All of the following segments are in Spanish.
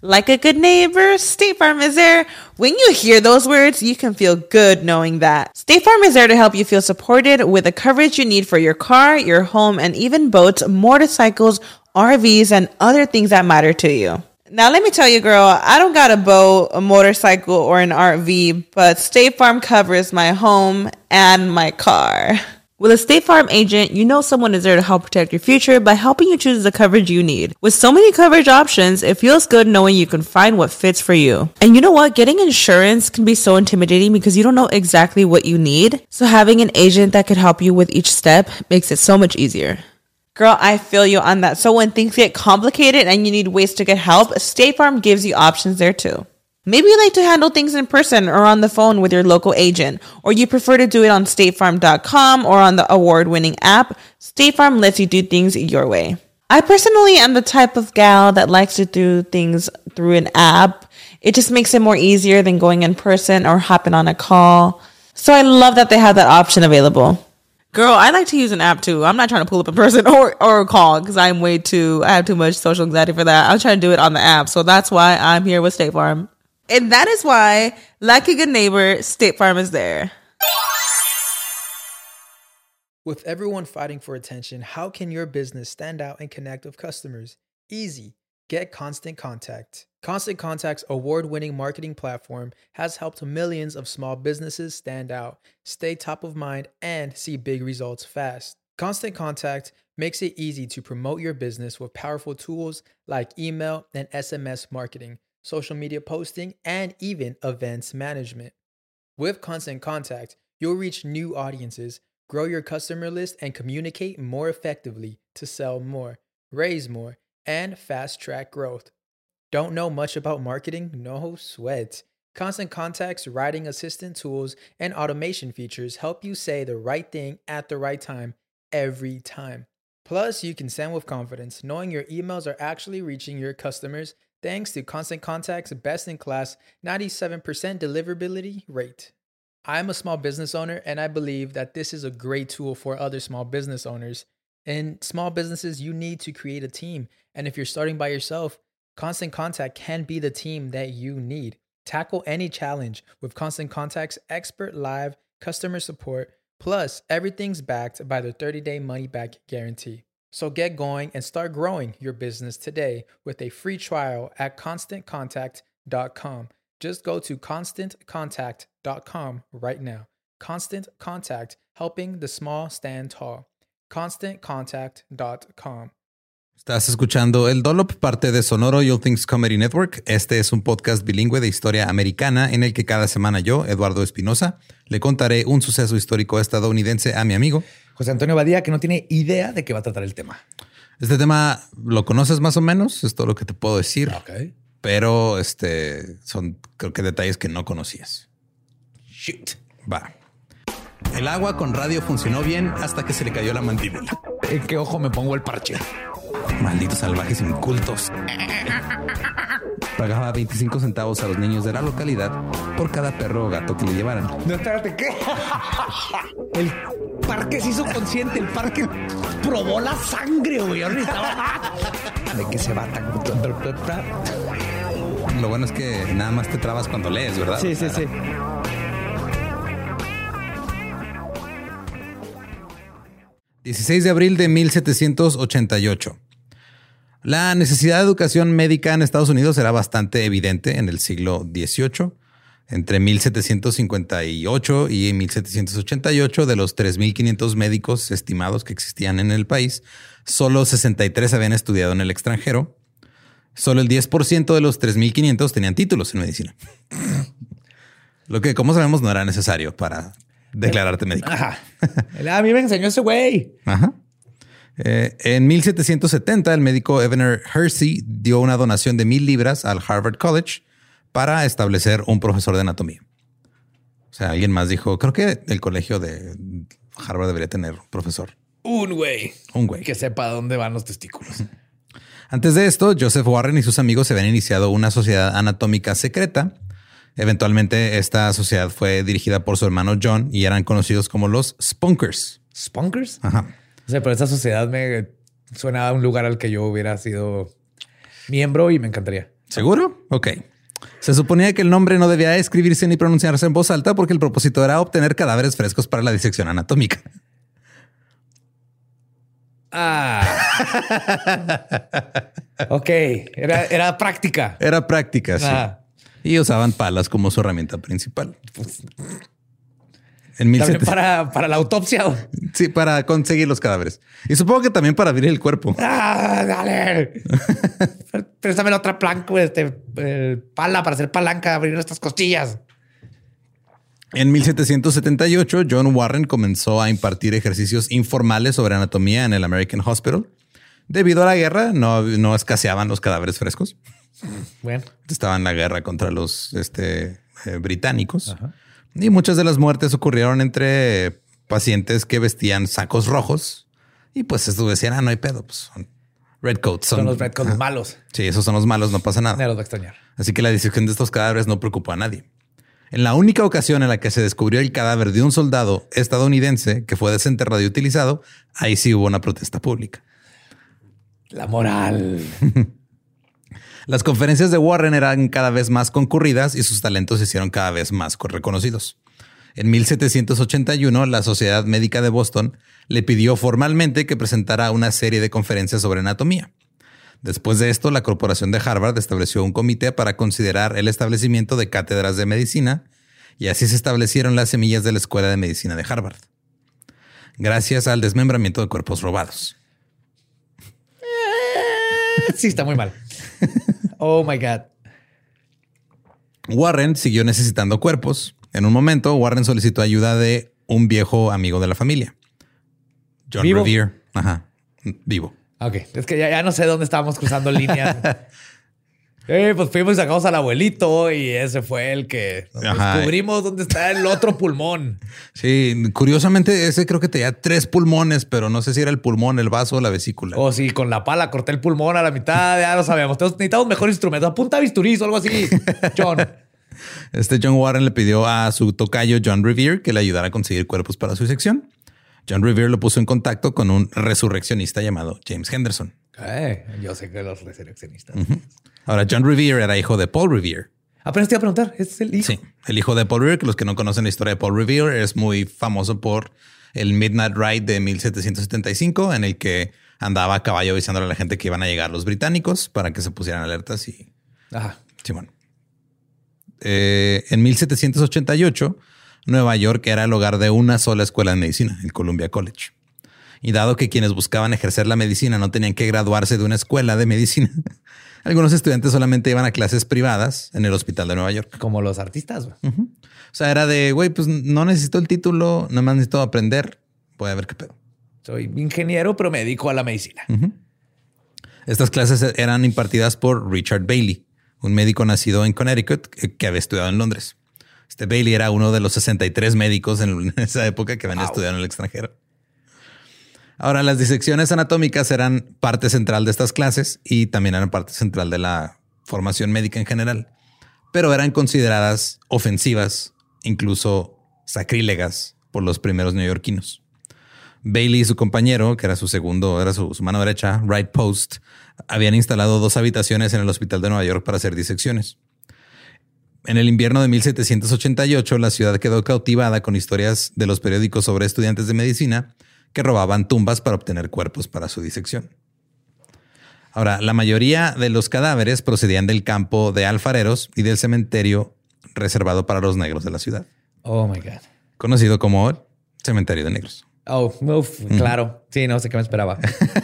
Like a good neighbor, State Farm is there. When you hear those words, you can feel good knowing that. State Farm is there to help you feel supported with the coverage you need for your car, your home, and even boats, motorcycles, RVs, and other things that matter to you. Now, let me tell you, girl, I don't got a boat, a motorcycle, or an RV, but State Farm covers my home and my car. With a State Farm agent, you know someone is there to help protect your future by helping you choose the coverage you need. With so many coverage options, it feels good knowing you can find what fits for you. And you know what? Getting insurance can be so intimidating because you don't know exactly what you need. So having an agent that could help you with each step makes it so much easier. Girl, I feel you on that. So when things get complicated and you need ways to get help, State Farm gives you options there too. Maybe you like to handle things in person or on the phone with your local agent, or you prefer to do it on statefarm.com or on the award-winning app. State Farm lets you do things your way. I personally am the type of gal that likes to do things through an app. It just makes it more easier than going in person or hopping on a call. So I love that they have that option available. Girl, I like to use an app too. I'm not trying to pull up in person or call because I have too much social anxiety for that. I'm trying to do it on the app. So that's why I'm here with State Farm. And that is why, like a good neighbor, State Farm is there. With everyone fighting for attention, how can your business stand out and connect with customers? Easy. Get Constant Contact. Constant Contact's award-winning marketing platform has helped millions of small businesses stand out, stay top of mind, and see big results fast. Constant Contact makes it easy to promote your business with powerful tools like email and SMS marketing, social media posting, and even events management. With Constant Contact, you'll reach new audiences, grow your customer list, and communicate more effectively to sell more, raise more, and fast-track growth. Don't know much about marketing? No sweat. Constant Contact's writing assistant tools and automation features help you say the right thing at the right time every time. Plus, you can send with confidence, knowing your emails are actually reaching your customers thanks to Constant Contact's best-in-class 97% deliverability rate. I'm a small business owner, and I believe that this is a great tool for other small business owners. In small businesses, you need to create a team, and if you're starting by yourself, Constant Contact can be the team that you need. Tackle any challenge with Constant Contact's expert live customer support, plus everything's backed by the 30-day money-back guarantee. So get going and start growing your business today with a free trial at ConstantContact.com. Just go to ConstantContact.com right now. Constant Contact, helping the small stand tall. ConstantContact.com. Estás escuchando El Dollop, parte de Sonoro All Things Comedy Network. Este es un podcast bilingüe de historia americana en el que cada semana yo, Eduardo Espinosa, le contaré un suceso histórico estadounidense a mi amigo José Antonio Badía, que no tiene idea de qué va a tratar el tema. Este tema lo conoces más o menos, es todo lo que te puedo decir. Okay. Pero son creo que detalles que no conocías. Shoot. Va. El agua con radio funcionó bien hasta que se le cayó la mandíbula. ¿En qué ojo me pongo el parche? Malditos salvajes incultos. Pagaba 25 centavos a los niños de la localidad por cada perro o gato que le llevaran. No, espérate, ¿qué? El parque se hizo consciente, el parque probó la sangre, güey. ¿De qué se va tan? Lo bueno es que nada más te trabas cuando lees, ¿verdad? Sí. 16 de abril de 1788. La necesidad de educación médica en Estados Unidos era bastante evidente en el siglo XVIII. Entre 1758 y 1788, de los 3,500 médicos estimados que existían en el país, solo 63 habían estudiado en el extranjero. Solo el 10% de los 3,500 tenían títulos en medicina. Lo que, como sabemos, no era necesario para declararte médico. Ajá. A mí me enseñó ese güey. Ajá. En 1770, el médico Ebenezer Hersey dio una donación de 1,000 libras al Harvard College para establecer un profesor de anatomía. O sea, alguien más dijo, creo que el colegio de Harvard debería tener un profesor. Un güey. Que sepa dónde van los testículos. Antes de esto, Joseph Warren y sus amigos se habían iniciado una sociedad anatómica secreta. Eventualmente, esta sociedad fue dirigida por su hermano John y eran conocidos como los Spunkers. ¿Spunkers? Ajá. O sea, pero esa sociedad me suena a un lugar al que yo hubiera sido miembro y me encantaría. ¿Seguro? Ok. Se suponía que el nombre no debía escribirse ni pronunciarse en voz alta porque el propósito era obtener cadáveres frescos para la disección anatómica. Ok, era práctica. Era práctica, sí. Y usaban palas como su herramienta principal. En También para la autopsia. Sí, para conseguir los cadáveres. Y supongo que también para abrir el cuerpo. Dale. Préstame la otra pala para hacer palanca, abrir estas costillas. En 1778, John Warren comenzó a impartir ejercicios informales sobre anatomía en el American Hospital. Debido a la guerra, no escaseaban los cadáveres frescos. Bueno. Estaba en la guerra contra los británicos. Ajá. Y muchas de las muertes ocurrieron entre pacientes que vestían sacos rojos. Y pues esto decían, no hay pedo. Pues son redcoats. Son los redcoats malos. Sí, esos son los malos, no pasa nada. Me los va a extrañar. Así que la disección de estos cadáveres no preocupó a nadie. En la única ocasión en la que se descubrió el cadáver de un soldado estadounidense que fue desenterrado y utilizado, ahí sí hubo una protesta pública. La moral. Las conferencias de Warren eran cada vez más concurridas y sus talentos se hicieron cada vez más reconocidos. En 1781, la Sociedad Médica de Boston le pidió formalmente que presentara una serie de conferencias sobre anatomía. Después de esto, la Corporación de Harvard estableció un comité para considerar el establecimiento de cátedras de medicina y así se establecieron las semillas de la Escuela de Medicina de Harvard, gracias al desmembramiento de cuerpos robados. Sí, está muy mal. Oh my God. Warren siguió necesitando cuerpos. En un momento, Warren solicitó ayuda de un viejo amigo de la familia, John Revere. Ajá, vivo. Ok, es que ya no sé dónde estábamos cruzando líneas. Pues fuimos y sacamos al abuelito y ese fue el que descubrimos dónde está el otro pulmón. Sí, curiosamente ese creo que tenía 3 pulmones, pero no sé si era el pulmón, el vaso o la vesícula. O si con la pala corté el pulmón a la mitad, ya lo sabíamos. Necesitamos mejor instrumento. Apunta bisturí o algo así, John. John Warren le pidió a su tocayo John Revere que le ayudara a conseguir cuerpos para su disección. John Revere lo puso en contacto con un resurreccionista llamado James Henderson. Yo sé que los resurreccionistas. Ahora, John Revere era hijo de Paul Revere. Apenas te iba a preguntar, ¿es el hijo? Sí, el hijo de Paul Revere, que los que no conocen la historia de Paul Revere, es muy famoso por el Midnight Ride de 1775, en el que andaba a caballo avisándole a la gente que iban a llegar los británicos para que se pusieran alertas y... Ajá. Simón. En 1788, Nueva York era el hogar de una sola escuela de medicina, el Columbia College. Y dado que quienes buscaban ejercer la medicina no tenían que graduarse de una escuela de medicina, algunos estudiantes solamente iban a clases privadas en el Hospital de Nueva York. Como los artistas. O sea, era de, güey, pues no necesito el título, nada más necesito aprender. Voy a ver qué pedo. Soy ingeniero, pero me dedico a la medicina. Estas clases eran impartidas por Richard Bailey, un médico nacido en Connecticut que había estudiado en Londres. Este Bailey era uno de los 63 médicos en esa época que habían estudiado en el extranjero. Ahora, las disecciones anatómicas eran parte central de estas clases y también eran parte central de la formación médica en general, pero eran consideradas ofensivas, incluso sacrílegas por los primeros neoyorquinos. Bailey y su compañero, que era su mano derecha, Wright Post, habían instalado 2 habitaciones en el Hospital de Nueva York para hacer disecciones. En el invierno de 1788, la ciudad quedó cautivada con historias de los periódicos sobre estudiantes de medicina que robaban tumbas para obtener cuerpos para su disección. Ahora, la mayoría de los cadáveres procedían del campo de alfareros y del cementerio reservado para los negros de la ciudad. Oh my God. Conocido como Cementerio de Negros. Claro. Sí, no sé qué me esperaba.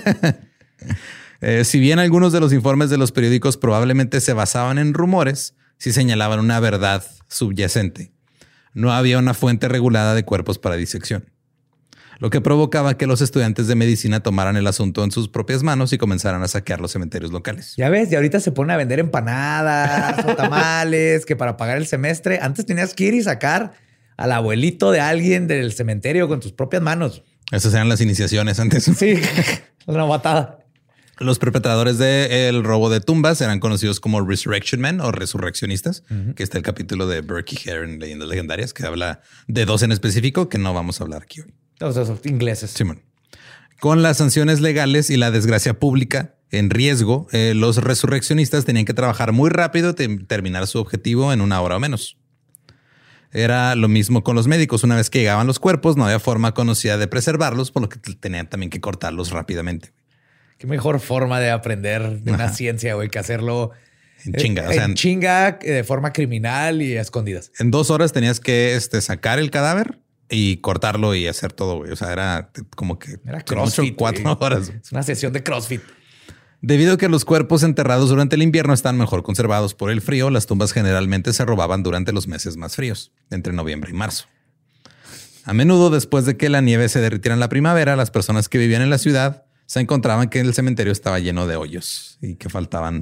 Si bien algunos de los informes de los periódicos probablemente se basaban en rumores, sí señalaban una verdad subyacente. No había una fuente regulada de cuerpos para disección, lo que provocaba que los estudiantes de medicina tomaran el asunto en sus propias manos y comenzaran a saquear los cementerios locales. Ya ves, y ahorita se ponen a vender empanadas o tamales que para pagar el semestre. Antes tenías que ir y sacar al abuelito de alguien del cementerio con tus propias manos. Esas eran las iniciaciones antes. Sí, una batada. Los perpetradores del robo de tumbas eran conocidos como Resurrection Men o resurreccionistas, que está el capítulo de Burke y Hare en Leyendas Legendarias, que habla de 2 en específico que no vamos a hablar aquí hoy. Todos esos ingleses. Simón. Con las sanciones legales y la desgracia pública, en riesgo, los resurreccionistas tenían que trabajar muy rápido y terminar su objetivo en 1 hora o menos. Era lo mismo con los médicos. Una vez que llegaban los cuerpos, no había forma conocida de preservarlos, por lo que tenían también que cortarlos rápidamente. Qué mejor forma de aprender de una ciencia, güey, que hacerlo en chinga. En chinga, de forma criminal y a escondidas. En 2 horas tenías que sacar el cadáver y cortarlo y hacer todo, güey. O sea, era como que... Era CrossFit. 4 horas. Es una sesión de CrossFit. Debido a que los cuerpos enterrados durante el invierno están mejor conservados por el frío, las tumbas generalmente se robaban durante los meses más fríos, entre noviembre y marzo. A menudo, después de que la nieve se derritiera en la primavera, las personas que vivían en la ciudad se encontraban que el cementerio estaba lleno de hoyos y que faltaban...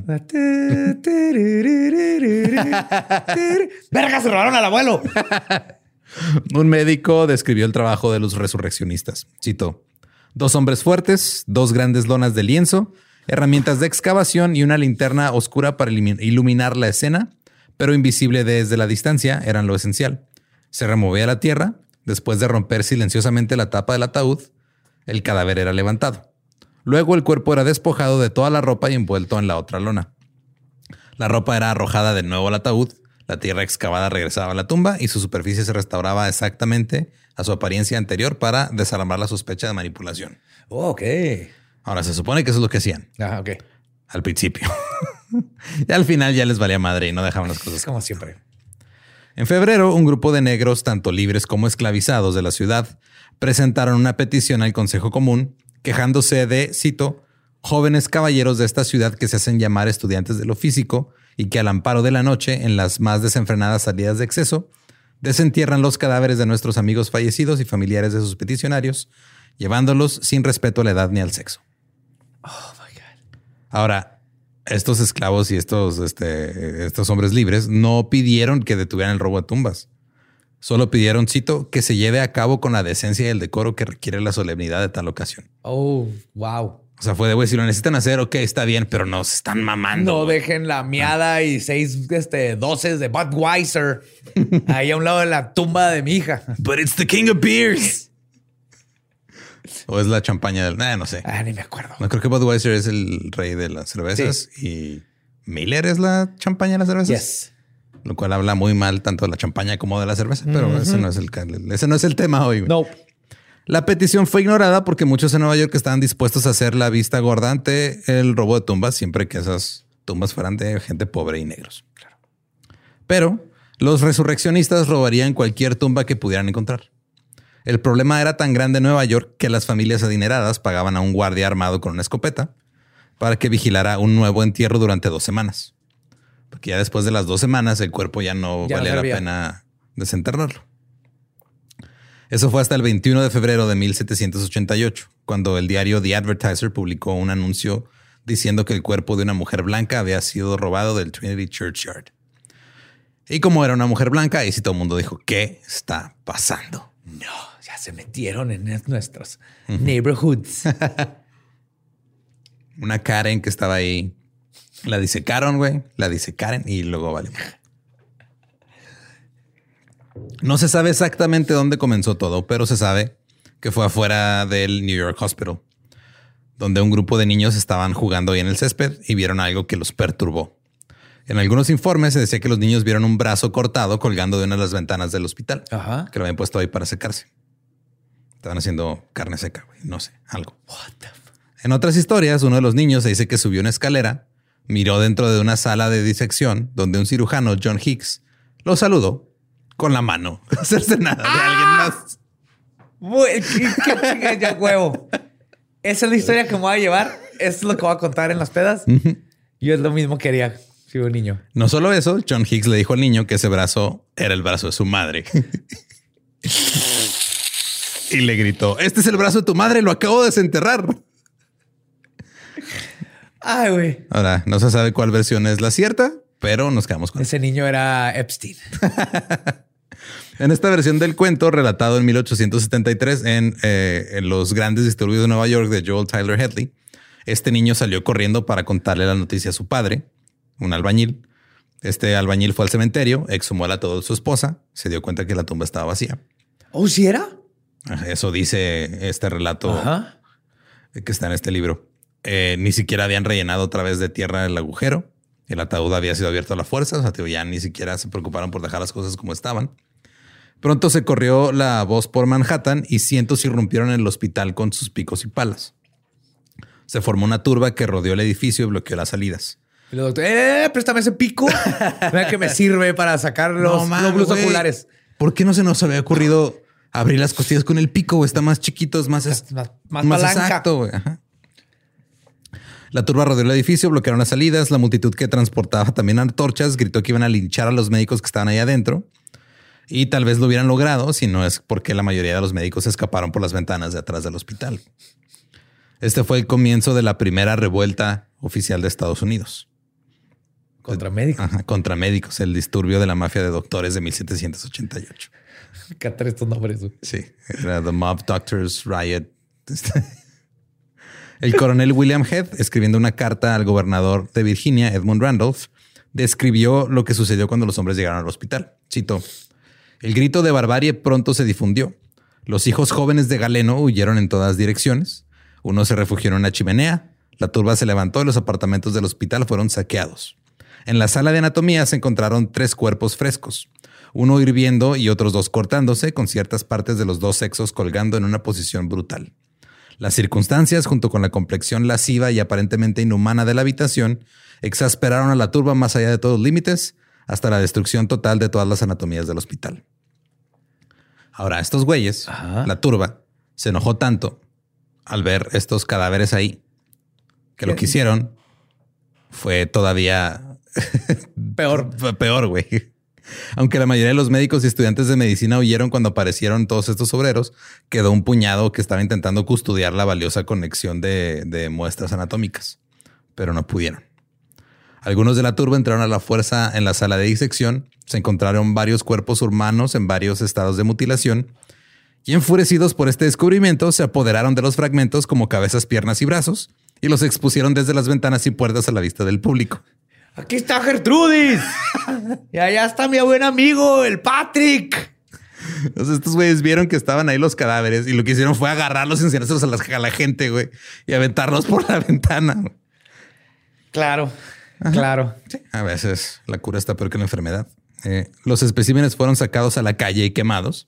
¡Verga, se robaron al abuelo! Un médico describió el trabajo de los resurreccionistas. Cito: 2 hombres fuertes, 2 grandes lonas de lienzo, herramientas de excavación y una linterna oscura para iluminar la escena, pero invisible desde la distancia, eran lo esencial. Se removía la tierra. Después de romper silenciosamente la tapa del ataúd, el cadáver era levantado. Luego el cuerpo era despojado de toda la ropa y envuelto en la otra lona. La ropa era arrojada de nuevo al ataúd, la tierra excavada regresaba a la tumba y su superficie se restauraba exactamente a su apariencia anterior para desarmar la sospecha de manipulación. Oh, ok. Ahora, se supone que eso es lo que hacían. Ah, ok. Al principio. Y al final ya les valía madre y no dejaban las cosas como siempre. En febrero, un grupo de negros, tanto libres como esclavizados de la ciudad, presentaron una petición al Consejo Común quejándose de, cito, jóvenes caballeros de esta ciudad que se hacen llamar estudiantes de lo físico y que al amparo de la noche, en las más desenfrenadas salidas de exceso, desentierran los cadáveres de nuestros amigos fallecidos y familiares de sus peticionarios, llevándolos sin respeto a la edad ni al sexo. Oh, my God. Ahora, estos esclavos y estos hombres libres no pidieron que detuvieran el robo de tumbas. Solo pidieron, cito, que se lleve a cabo con la decencia y el decoro que requiere la solemnidad de tal ocasión. Oh, wow. O sea, fue de, güey, si lo necesitan hacer, ok, está bien, pero no se están mamando. No dejen la miada y 6 doces de Budweiser ahí a un lado de la tumba de mi hija. But it's the king of beers. O es la champaña del... no sé. Ni me acuerdo. No, creo que Budweiser es el rey de las cervezas y Miller es la champaña de las cervezas. Yes. Lo cual habla muy mal tanto de la champaña como de la cerveza, pero ese no es el tema hoy. No. La petición fue ignorada porque muchos en Nueva York estaban dispuestos a hacer la vista gorda ante el robo de tumbas, siempre que esas tumbas fueran de gente pobre y negros. Claro. Pero los resurreccionistas robarían cualquier tumba que pudieran encontrar. El problema era tan grande en Nueva York que las familias adineradas pagaban a un guardia armado con una escopeta para que vigilara un nuevo entierro durante 2 semanas. Porque ya después de las 2 semanas el cuerpo ya no valía la pena desenterrarlo. Eso fue hasta el 21 de febrero de 1788, cuando el diario The Advertiser publicó un anuncio diciendo que el cuerpo de una mujer blanca había sido robado del Trinity Churchyard. Y como era una mujer blanca, ahí sí todo el mundo dijo, ¿qué está pasando? No, ya se metieron en nuestros neighborhoods. Una Karen que estaba ahí. La disecaron, güey. La disecaron y luego vale. No se sabe exactamente dónde comenzó todo, pero se sabe que fue afuera del New York Hospital, donde un grupo de niños estaban jugando ahí en el césped y vieron algo que los perturbó. En algunos informes se decía que los niños vieron un brazo cortado colgando de una de las ventanas del hospital. Ajá. Que lo habían puesto ahí para secarse. Estaban haciendo carne seca, güey. No sé, algo. En otras historias, uno de los niños se dice que subió una escalera, miró dentro de una sala de disección donde un cirujano, John Hicks, lo saludó con la mano. No hacerse nada de alguien más. ¿Qué chinga ya huevo? Esa es la historia que me voy a llevar. Es lo que voy a contar en las pedas. Yo es lo mismo que haría si un niño. No solo eso, John Hicks le dijo al niño que ese brazo era el brazo de su madre. Y le gritó, este es el brazo de tu madre, lo acabo de desenterrar. Ay, güey. Ahora, no se sabe cuál versión es la cierta, pero nos quedamos con ese niño era Epstein. En esta versión del cuento, relatado en 1873 en los grandes disturbios de Nueva York de Joel Tyler Hadley, este niño salió corriendo para contarle la noticia a su padre, un albañil. Este albañil fue al cementerio, exhumó el ataúd de su esposa, se dio cuenta que la tumba estaba vacía. ¿Oh, sí era? Eso dice este relato que está en este libro. Ni siquiera habían rellenado otra vez de tierra el agujero. El ataúd había sido abierto a la fuerza. O sea, tío, ya ni siquiera se preocuparon por dejar las cosas como estaban. Pronto se corrió la voz por Manhattan y cientos irrumpieron en el hospital con sus picos y palas. Se formó una turba que rodeó el edificio y bloqueó las salidas. Y el doctor, préstame ese pico. Mira que me sirve para sacar los glóbulos oculares. ¿Por qué no se nos había ocurrido abrir las costillas con el pico? Güey? Está más chiquito, es más exacto. Güey. Ajá. La turba rodeó el edificio, bloquearon las salidas. La multitud que transportaba también antorchas gritó que iban a linchar a los médicos que estaban ahí adentro. Y tal vez lo hubieran logrado si no es porque la mayoría de los médicos escaparon por las ventanas de atrás del hospital. Este fue el comienzo de la primera revuelta oficial de Estados Unidos. Contra médicos. Ajá, contra médicos, el disturbio de la mafia de doctores de 1788. ¿Qué tal estos nombres? Güey? Sí, era The Mob Doctors Riot. El coronel William Head, escribiendo una carta al gobernador de Virginia, Edmund Randolph, describió lo que sucedió cuando los hombres llegaron al hospital. Cito: el grito de barbarie pronto se difundió. Los hijos jóvenes de Galeno huyeron en todas direcciones. Unos se refugiaron en una chimenea. La turba se levantó y los apartamentos del hospital fueron saqueados. En la sala de anatomía se encontraron 3 cuerpos frescos, uno hirviendo y otros 2 cortándose, con ciertas partes de los 2 sexos colgando en una posición brutal. Las circunstancias, junto con la complexión lasciva y aparentemente inhumana de la habitación, exasperaron a la turba más allá de todos los límites, hasta la destrucción total de todas las anatomías del hospital. Ahora, estos güeyes, la turba, se enojó tanto al ver estos cadáveres ahí, que lo que hicieron fue todavía peor, güey. Aunque la mayoría de los médicos y estudiantes de medicina huyeron cuando aparecieron todos estos obreros, quedó un puñado que estaba intentando custodiar la valiosa colección de muestras anatómicas, pero no pudieron. Algunos de la turba entraron a la fuerza en la sala de disección. Se encontraron varios cuerpos humanos en varios estados de mutilación y, enfurecidos por este descubrimiento, se apoderaron de los fragmentos como cabezas, piernas y brazos y los expusieron desde las ventanas y puertas a la vista del público. Aquí está Gertrudis. Y allá está mi buen amigo, el Patrick. Entonces estos güeyes vieron que estaban ahí los cadáveres y lo que hicieron fue agarrarlos y enseñárselos a la gente, güey, y aventarlos por la ventana. Claro, claro. Sí, a veces la cura está peor que la enfermedad. Los especímenes fueron sacados a la calle y quemados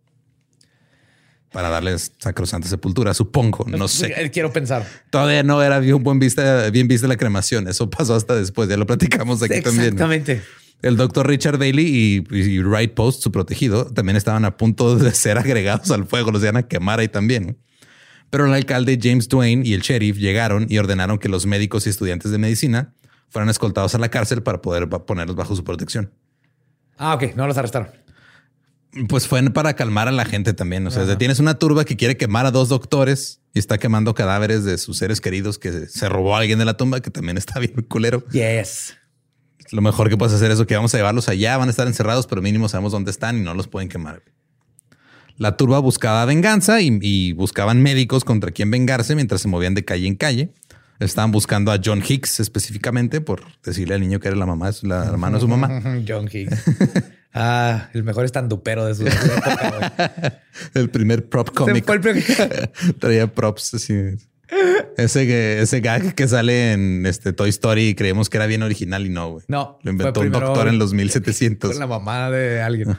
para darles sacrosanta sepultura, supongo. No sé. Quiero pensar. Todavía no era bien vista la cremación. Eso pasó hasta después. Ya lo platicamos aquí también. Exactamente. El doctor Richard Bailey y Wright Post, su protegido, también estaban a punto de ser agregados al fuego. Los iban a quemar ahí también. Pero el alcalde James Duane y el sheriff llegaron y ordenaron que los médicos y estudiantes de medicina fueran escoltados a la cárcel para poder ponerlos bajo su protección. Ah, ok. No los arrestaron. Pues fue para calmar a la gente también. O sea, tienes una turba que quiere quemar a 2 doctores y está quemando cadáveres de sus seres queridos que se robó a alguien de la tumba, que también está bien culero. Yes. Lo mejor que puedes hacer es que vamos a llevarlos allá. Van a estar encerrados, pero mínimo sabemos dónde están y no los pueden quemar. La turba buscaba venganza y buscaban médicos contra quien vengarse mientras se movían de calle en calle. Estaban buscando a John Hicks específicamente por decirle al niño que era la hermana de su mamá. John Hicks. El mejor estandupero de su época. El primer prop comic. Traía props así. Ese gag que sale en Toy Story, creemos que era bien original y no, güey. No. Lo inventó un doctor en los 1700. Con la mamá de alguien.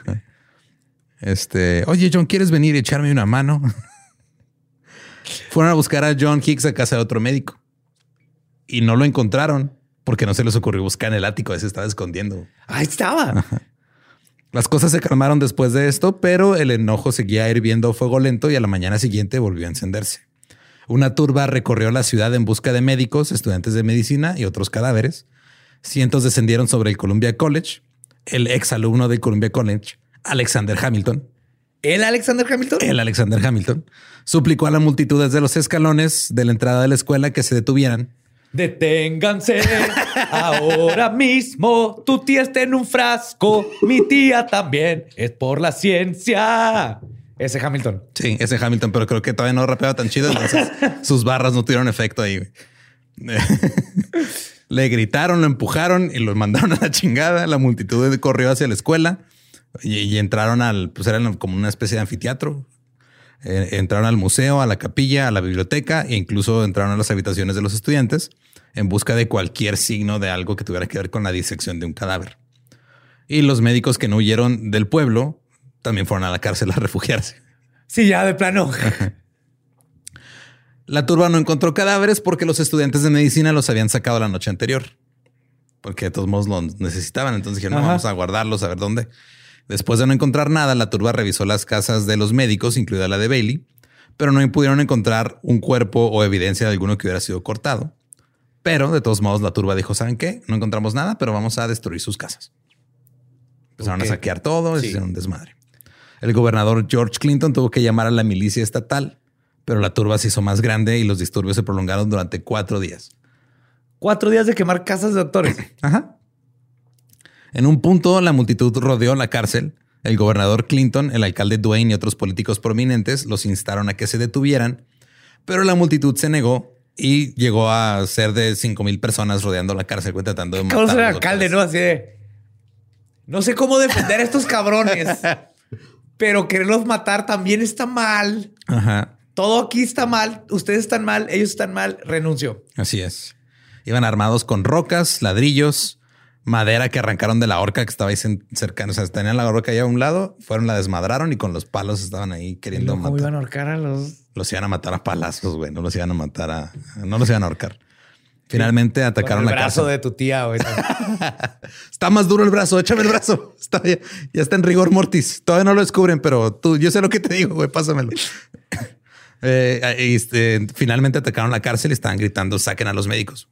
Oye, John, ¿quieres venir y echarme una mano? Fueron a buscar a John Hicks a casa de otro médico y no lo encontraron porque no se les ocurrió buscar en el ático. Ese estaba escondiendo. Ahí estaba. Las cosas se calmaron después de esto, pero el enojo seguía hirviendo a fuego lento y a la mañana siguiente volvió a encenderse. Una turba recorrió la ciudad en busca de médicos, estudiantes de medicina y otros cadáveres. Cientos descendieron sobre el Columbia College. El exalumno del Columbia College, Alexander Hamilton. ¿El Alexander Hamilton? El Alexander Hamilton suplicó a la multitud desde los escalones de la entrada de la escuela que se detuvieran. Deténganse ahora mismo. Tu tía está en un frasco. Mi tía también. Es por la ciencia. Ese Hamilton. Sí, ese Hamilton, pero creo que todavía no rapeaba tan chido. Entonces sus barras no tuvieron efecto ahí. Le gritaron, lo empujaron y lo mandaron a la chingada. La multitud corrió hacia la escuela y entraron pues eran como una especie de anfiteatro. Entraron al museo, a la capilla, a la biblioteca e incluso entraron a las habitaciones de los estudiantes en busca de cualquier signo de algo que tuviera que ver con la disección de un cadáver. Y los médicos que no huyeron del pueblo también fueron a la cárcel a refugiarse. Sí, ya de plano. La turba no encontró cadáveres porque los estudiantes de medicina los habían sacado la noche anterior. Porque de todos modos los necesitaban. Entonces dijeron, no, vamos a guardarlos, a ver dónde. Después de no encontrar nada, la turba revisó las casas de los médicos, incluida la de Bailey, pero no pudieron encontrar un cuerpo o evidencia de alguno que hubiera sido cortado. Pero de todos modos la turba dijo, ¿saben qué? No encontramos nada, pero vamos a destruir sus casas. Empezaron a saquear todo, y hicieron un desmadre. El gobernador George Clinton tuvo que llamar a la milicia estatal, pero la turba se hizo más grande y los disturbios se prolongaron durante 4 días. 4 días de quemar casas de doctores. Ajá. En un punto, la multitud rodeó la cárcel. El gobernador Clinton, el alcalde Duane y otros políticos prominentes los instaron a que se detuvieran, pero la multitud se negó y llegó a ser de 5,000 personas rodeando la cárcel, tratando de matar. ¿Cómo ser alcalde, no? Así de... No sé cómo defender a estos cabrones, pero quererlos matar también está mal. Ajá. Todo aquí está mal. Ustedes están mal, ellos están mal. Renuncio. Así es. Iban armados con rocas, ladrillos, madera que arrancaron de la horca que estaba ahí cercana. O sea, tenían la horca ahí a un lado, la desmadraron y con los palos estaban ahí queriendo matar. ¿Cómo iban a ahorcar a los...? Los iban a matar a palazos, güey. No los iban a ahorcar. Finalmente atacaron la casa. El brazo de tu tía, güey. Está más duro el brazo. Échame el brazo. Ya está en rigor mortis. Todavía no lo descubren, pero yo sé lo que te digo, güey. Pásamelo. Finalmente atacaron la cárcel y estaban gritando, saquen a los médicos.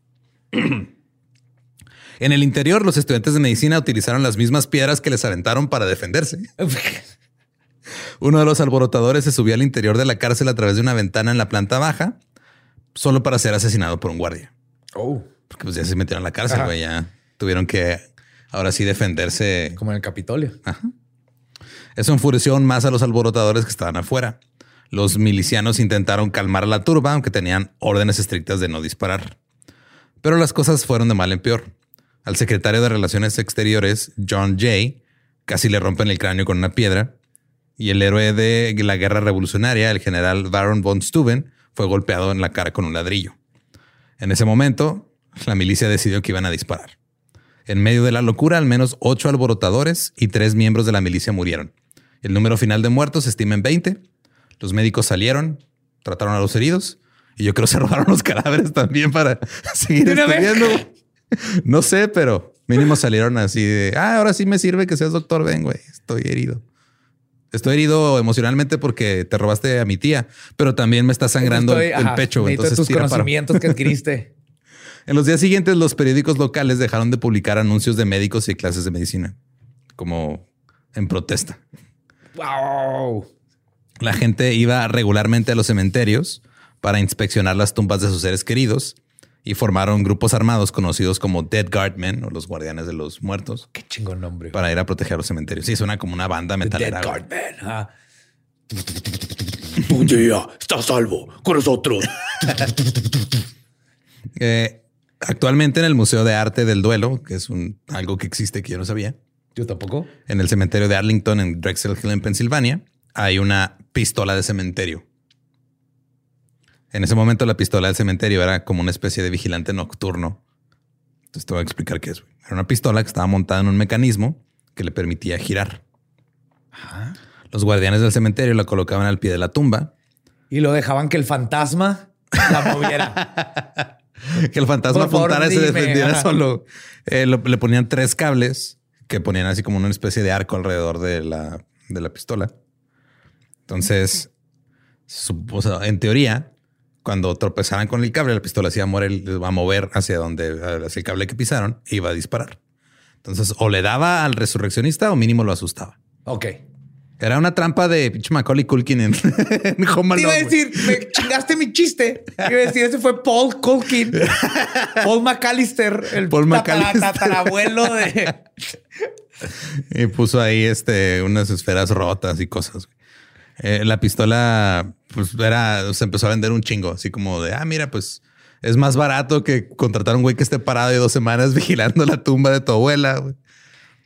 En el interior, los estudiantes de medicina utilizaron las mismas piedras que les aventaron para defenderse. Uno de los alborotadores se subió al interior de la cárcel a través de una ventana en la planta baja, solo para ser asesinado por un guardia. Porque pues ya se metieron a la cárcel, güey. Ya tuvieron que ahora sí defenderse. Como en el Capitolio. Ajá. Eso enfureció aún más a los alborotadores que estaban afuera. Los milicianos intentaron calmar a la turba, aunque tenían órdenes estrictas de no disparar. Pero las cosas fueron de mal en peor. Al secretario de Relaciones Exteriores, John Jay, casi le rompen el cráneo con una piedra. Y el héroe de la guerra revolucionaria, el general Baron von Steuben, fue golpeado en la cara con un ladrillo. En ese momento, la milicia decidió que iban a disparar. En medio de la locura, al menos 8 alborotadores y 3 miembros de la milicia murieron. El número final de muertos se estima en 20. Los médicos salieron, trataron a los heridos y yo creo que se robaron los cadáveres también para seguir estudiando. No sé, pero mínimo salieron así de, ahora sí me sirve que seas doctor. Ven, güey, estoy herido. Estoy herido emocionalmente porque te robaste a mi tía, pero también me está sangrando el pecho. Entonces tus conocimientos que adquiriste. En los días siguientes, los periódicos locales dejaron de publicar anuncios de médicos y clases de medicina, como en protesta. Wow. La gente iba regularmente a los cementerios para inspeccionar las tumbas de sus seres queridos y formaron grupos armados conocidos como Dead Guardmen o los guardianes de los muertos. Qué chingón nombre. Para ir a proteger los cementerios. Sí, suena como una banda metalera. Dead Guardmen. Tu día está a salvo con nosotros. Actualmente en el Museo de Arte del Duelo, que es algo que existe que yo no sabía. Yo tampoco. En el cementerio de Arlington, en Drexel Hill, en Pensilvania, hay una pistola de cementerio. En ese momento la pistola del cementerio era como una especie de vigilante nocturno. Entonces te voy a explicar qué es. Era una pistola que estaba montada en un mecanismo que le permitía girar. Ajá. Los guardianes del cementerio la colocaban al pie de la tumba. Y lo dejaban que el fantasma la moviera. Que el fantasma apuntara y se defendiera solo. Le ponían 3 cables que ponían así como una especie de arco alrededor de la pistola. Entonces, en teoría, cuando tropezaran con el cable, la pistola se iba a mover hacia el cable que pisaron e iba a disparar. Entonces, o le daba al resurreccionista o mínimo lo asustaba. Ok. Era una trampa de pinche Macaulay Culkin en Home Alone. Te iba a decir, me chingaste mi chiste. Te iba a decir, ese fue Paul Culkin. Paul McAllister, el tatarabuelo de... Y puso ahí unas esferas rotas y cosas. La pistola pues se empezó a vender un chingo, así como de, mira, pues es más barato que contratar a un güey que esté parado de 2 semanas vigilando la tumba de tu abuela. Güey.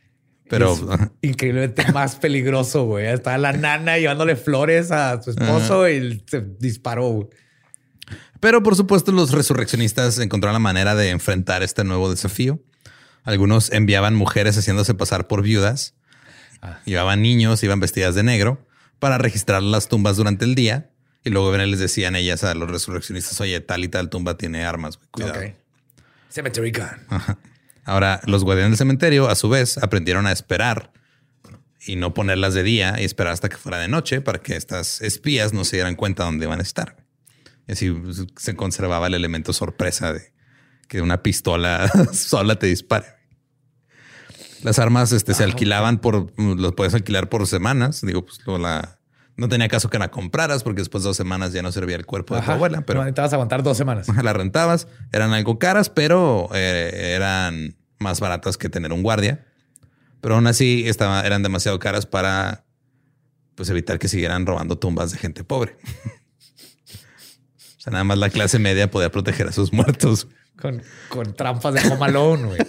Pero increíblemente más peligroso, güey. Estaba la nana llevándole flores a su esposo y se disparó, güey. Pero por supuesto los resurreccionistas encontraron la manera de enfrentar este nuevo desafío. Algunos enviaban mujeres haciéndose pasar por viudas. Llevaban niños, iban vestidas de negro para registrar las tumbas durante el día. Y luego les decían ellas a los resurreccionistas, oye, tal y tal tumba tiene armas, güey, cuidado. Okay. Cemetery gun. Ajá. Ahora, los guardianes del cementerio, a su vez, aprendieron a esperar y no ponerlas de día y esperar hasta que fuera de noche para que estas espías no se dieran cuenta dónde iban a estar. Y así se conservaba el elemento sorpresa de que una pistola sola te dispare. Las armas se alquilaban los puedes alquilar por semanas. Digo, pues no tenía caso que la compraras porque después de 2 semanas ya no servía el cuerpo de tu abuela. Pero necesitabas aguantar 2 semanas. La rentabas. Eran algo caras, pero eran más baratas que tener un guardia. Pero aún así eran demasiado caras para pues evitar que siguieran robando tumbas de gente pobre. O sea, nada más la clase media podía proteger a sus muertos. Con trampas de Home Alone, güey.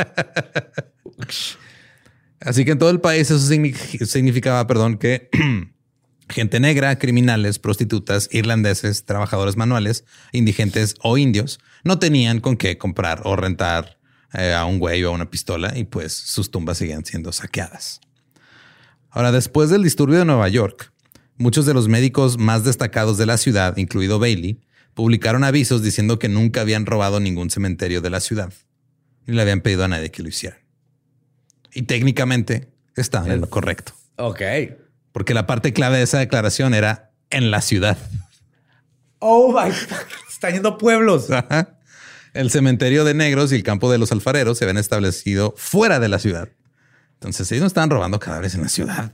Así que en todo el país eso significaba, que gente negra, criminales, prostitutas, irlandeses, trabajadores manuales, indigentes o indios no tenían con qué comprar o rentar a un güey o a una pistola y pues sus tumbas seguían siendo saqueadas. Ahora, después del disturbio de Nueva York, muchos de los médicos más destacados de la ciudad, incluido Bailey, publicaron avisos diciendo que nunca habían robado ningún cementerio de la ciudad ni le habían pedido a nadie que lo hiciera. Y técnicamente estaban en lo correcto. Ok. Porque la parte clave de esa declaración era en la ciudad. Oh my fuck. Están yendo a pueblos. Ajá. El cementerio de negros y el campo de los alfareros se habían establecido fuera de la ciudad. Entonces ellos no estaban robando cadáveres en la ciudad.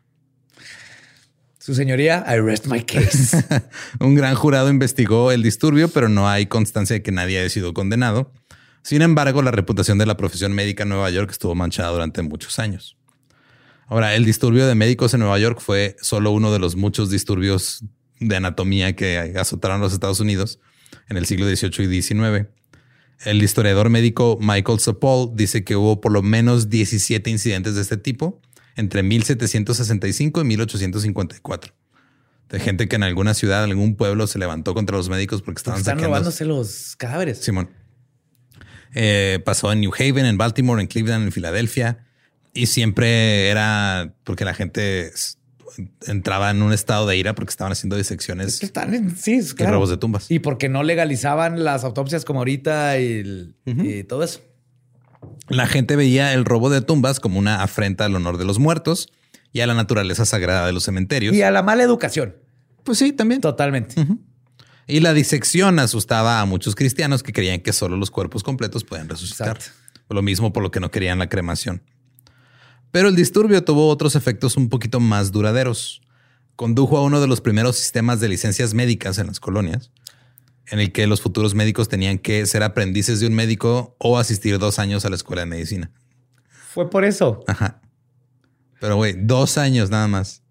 Su señoría, I rest my case. Un gran jurado investigó el disturbio, pero no hay constancia de que nadie haya sido condenado. Sin embargo, la reputación de la profesión médica en Nueva York estuvo manchada durante muchos años. Ahora, el disturbio de médicos en Nueva York fue solo uno de los muchos disturbios de anatomía que azotaron los Estados Unidos en el siglo XVIII y XIX. El historiador médico Michael Sapol dice que hubo por lo menos 17 incidentes de este tipo entre 1765 y 1854. De gente que en alguna ciudad, en algún pueblo se levantó contra los médicos porque están robándose los cadáveres. Simón. Pasó en New Haven, en Baltimore, en Cleveland, en Filadelfia. Y siempre era porque la gente entraba en un estado de ira porque estaban haciendo disecciones y robos de tumbas. Y porque no legalizaban las autopsias como ahorita y todo eso. La gente veía el robo de tumbas como una afrenta al honor de los muertos y a la naturaleza sagrada de los cementerios. Y a la mala educación. Pues sí, también. Totalmente. Y la disección asustaba a muchos cristianos que creían que solo los cuerpos completos podían resucitar. Exacto. Lo mismo por lo que no querían la cremación. Pero el disturbio tuvo otros efectos un poquito más duraderos. Condujo a uno de los primeros sistemas de licencias médicas en las colonias, en el que los futuros médicos tenían que ser aprendices de un médico o asistir 2 años a la escuela de medicina. Fue por eso. Ajá. Pero güey, 2 años nada más.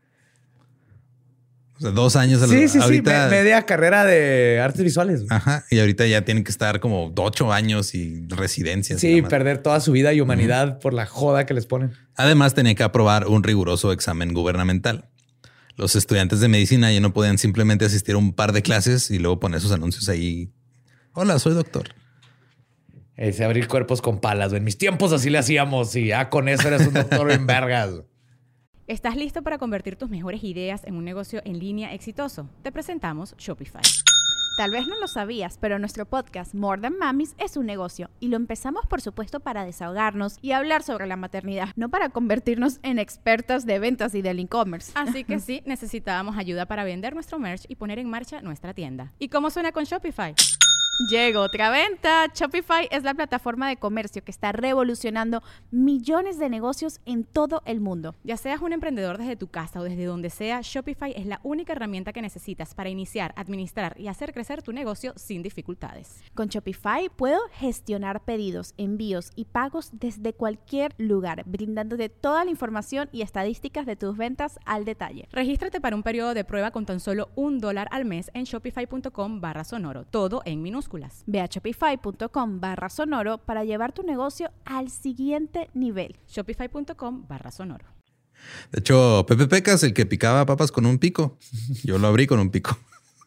O sea, 2 años. Ahorita... media carrera de artes visuales. Ajá. Y ahorita ya tienen que estar como 8 años y residencias. Sí, perder toda su vida y humanidad por la joda que les ponen. Además, tenía que aprobar un riguroso examen gubernamental. Los estudiantes de medicina ya no podían simplemente asistir a un par de clases y luego poner sus anuncios ahí. Hola, soy doctor. Es abrir cuerpos con palas. En mis tiempos así le hacíamos y con eso eres un doctor en vergas. ¿Estás listo para convertir tus mejores ideas en un negocio en línea exitoso? Te presentamos Shopify. Tal vez no lo sabías, pero nuestro podcast More Than Mamis es un negocio y lo empezamos, por supuesto, para desahogarnos y hablar sobre la maternidad, no para convertirnos en expertas de ventas y del e-commerce. Así que sí, necesitábamos ayuda para vender nuestro merch y poner en marcha nuestra tienda. ¿Y cómo suena con Shopify? Llegó otra venta. Shopify es la plataforma de comercio que está revolucionando millones de negocios en todo el mundo. Ya seas un emprendedor desde tu casa o desde donde sea, Shopify es la única herramienta que necesitas para iniciar, administrar y hacer crecer tu negocio sin dificultades. Con Shopify puedo gestionar pedidos, envíos y pagos desde cualquier lugar, brindándote toda la información y estadísticas de tus ventas al detalle. Regístrate para un periodo de prueba con tan solo $1 al mes en shopify.com/sonoro. Todo en minúsculas. minúsculas. Ve a shopify.com/sonoro para llevar tu negocio al siguiente nivel. Shopify.com/sonoro. De hecho, Pepe Pecas, el que picaba papas con un pico. Yo lo abrí con un pico.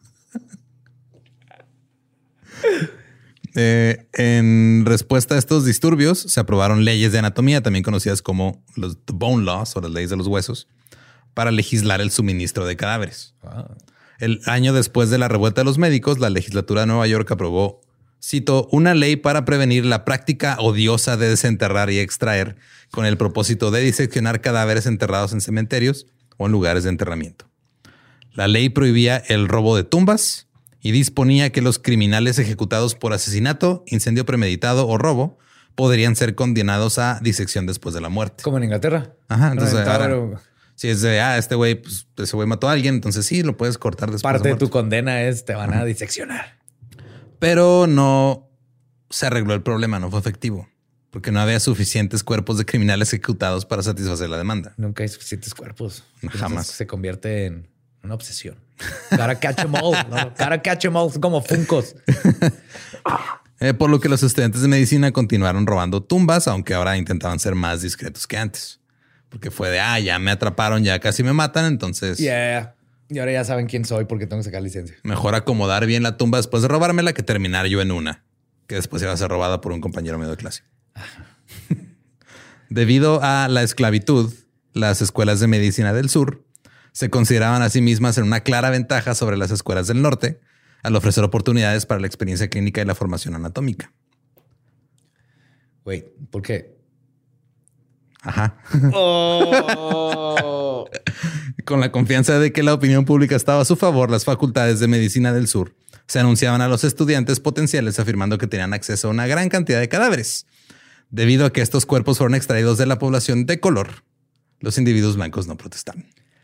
En respuesta a estos disturbios, se aprobaron leyes de anatomía, también conocidas como los Bone Laws o las leyes de los huesos, para legislar el suministro de cadáveres. El año después de la revuelta de los médicos, la legislatura de Nueva York aprobó, cito, una ley para prevenir la práctica odiosa de desenterrar y extraer con el propósito de diseccionar cadáveres enterrados en cementerios o en lugares de enterramiento. La ley prohibía el robo de tumbas y disponía que los criminales ejecutados por asesinato, incendio premeditado o robo podrían ser condenados a disección después de la muerte. Como en Inglaterra. Ajá, entonces ahora, si es de, este güey, pues ese güey mató a alguien, entonces sí, lo puedes cortar después. Parte de tu condena es te van a diseccionar. Pero no se arregló el problema, no fue efectivo, porque no había suficientes cuerpos de criminales ejecutados para satisfacer la demanda. Nunca hay suficientes cuerpos. Jamás. Entonces se convierte en una obsesión. Gotta catch them all, ¿no? Gotta catch them all, como Funkos. Por lo que los estudiantes de medicina continuaron robando tumbas, aunque ahora intentaban ser más discretos que antes. Porque fue de, ya me atraparon, ya casi me matan, entonces... Yeah. Y ahora ya saben quién soy porque tengo que sacar licencia. Mejor acomodar bien la tumba después de robármela que terminar yo en una, que después iba a ser robada por un compañero mío de clase. Debido a la esclavitud, las escuelas de medicina del sur se consideraban a sí mismas en una clara ventaja sobre las escuelas del norte al ofrecer oportunidades para la experiencia clínica y la formación anatómica. Wait, ¿por qué? Ajá. Con la confianza de que la opinión pública estaba a su favor, las facultades de medicina del sur se anunciaban a los estudiantes potenciales afirmando que tenían acceso a una gran cantidad de cadáveres. Debido a que estos cuerpos fueron extraídos de la población de color, los individuos blancos no protestaron.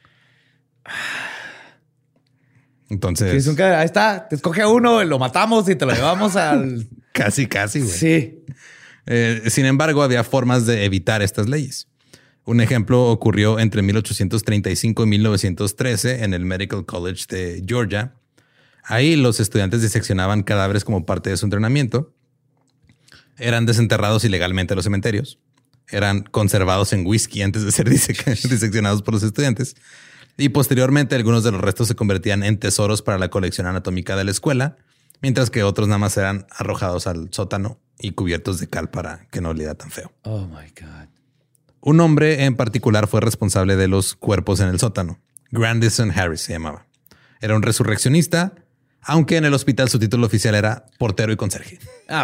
Entonces... Ahí está, te escoge uno, lo matamos y te lo llevamos al... Casi, güey. Sí. Sin embargo, había formas de evitar estas leyes. Un ejemplo ocurrió entre 1835 y 1913 en el Medical College de Georgia. Ahí los estudiantes diseccionaban cadáveres como parte de su entrenamiento. Eran desenterrados ilegalmente a los cementerios. Eran conservados en whisky antes de ser diseccionados por los estudiantes. Y posteriormente algunos de los restos se convertían en tesoros para la colección anatómica de la escuela, mientras que otros nada más eran arrojados al sótano y cubiertos de cal para que no oliera tan feo. Oh my God. Un hombre en particular fue responsable de los cuerpos en el sótano. Grandison Harris se llamaba. Era un resurreccionista, aunque en el hospital su título oficial era portero y conserje.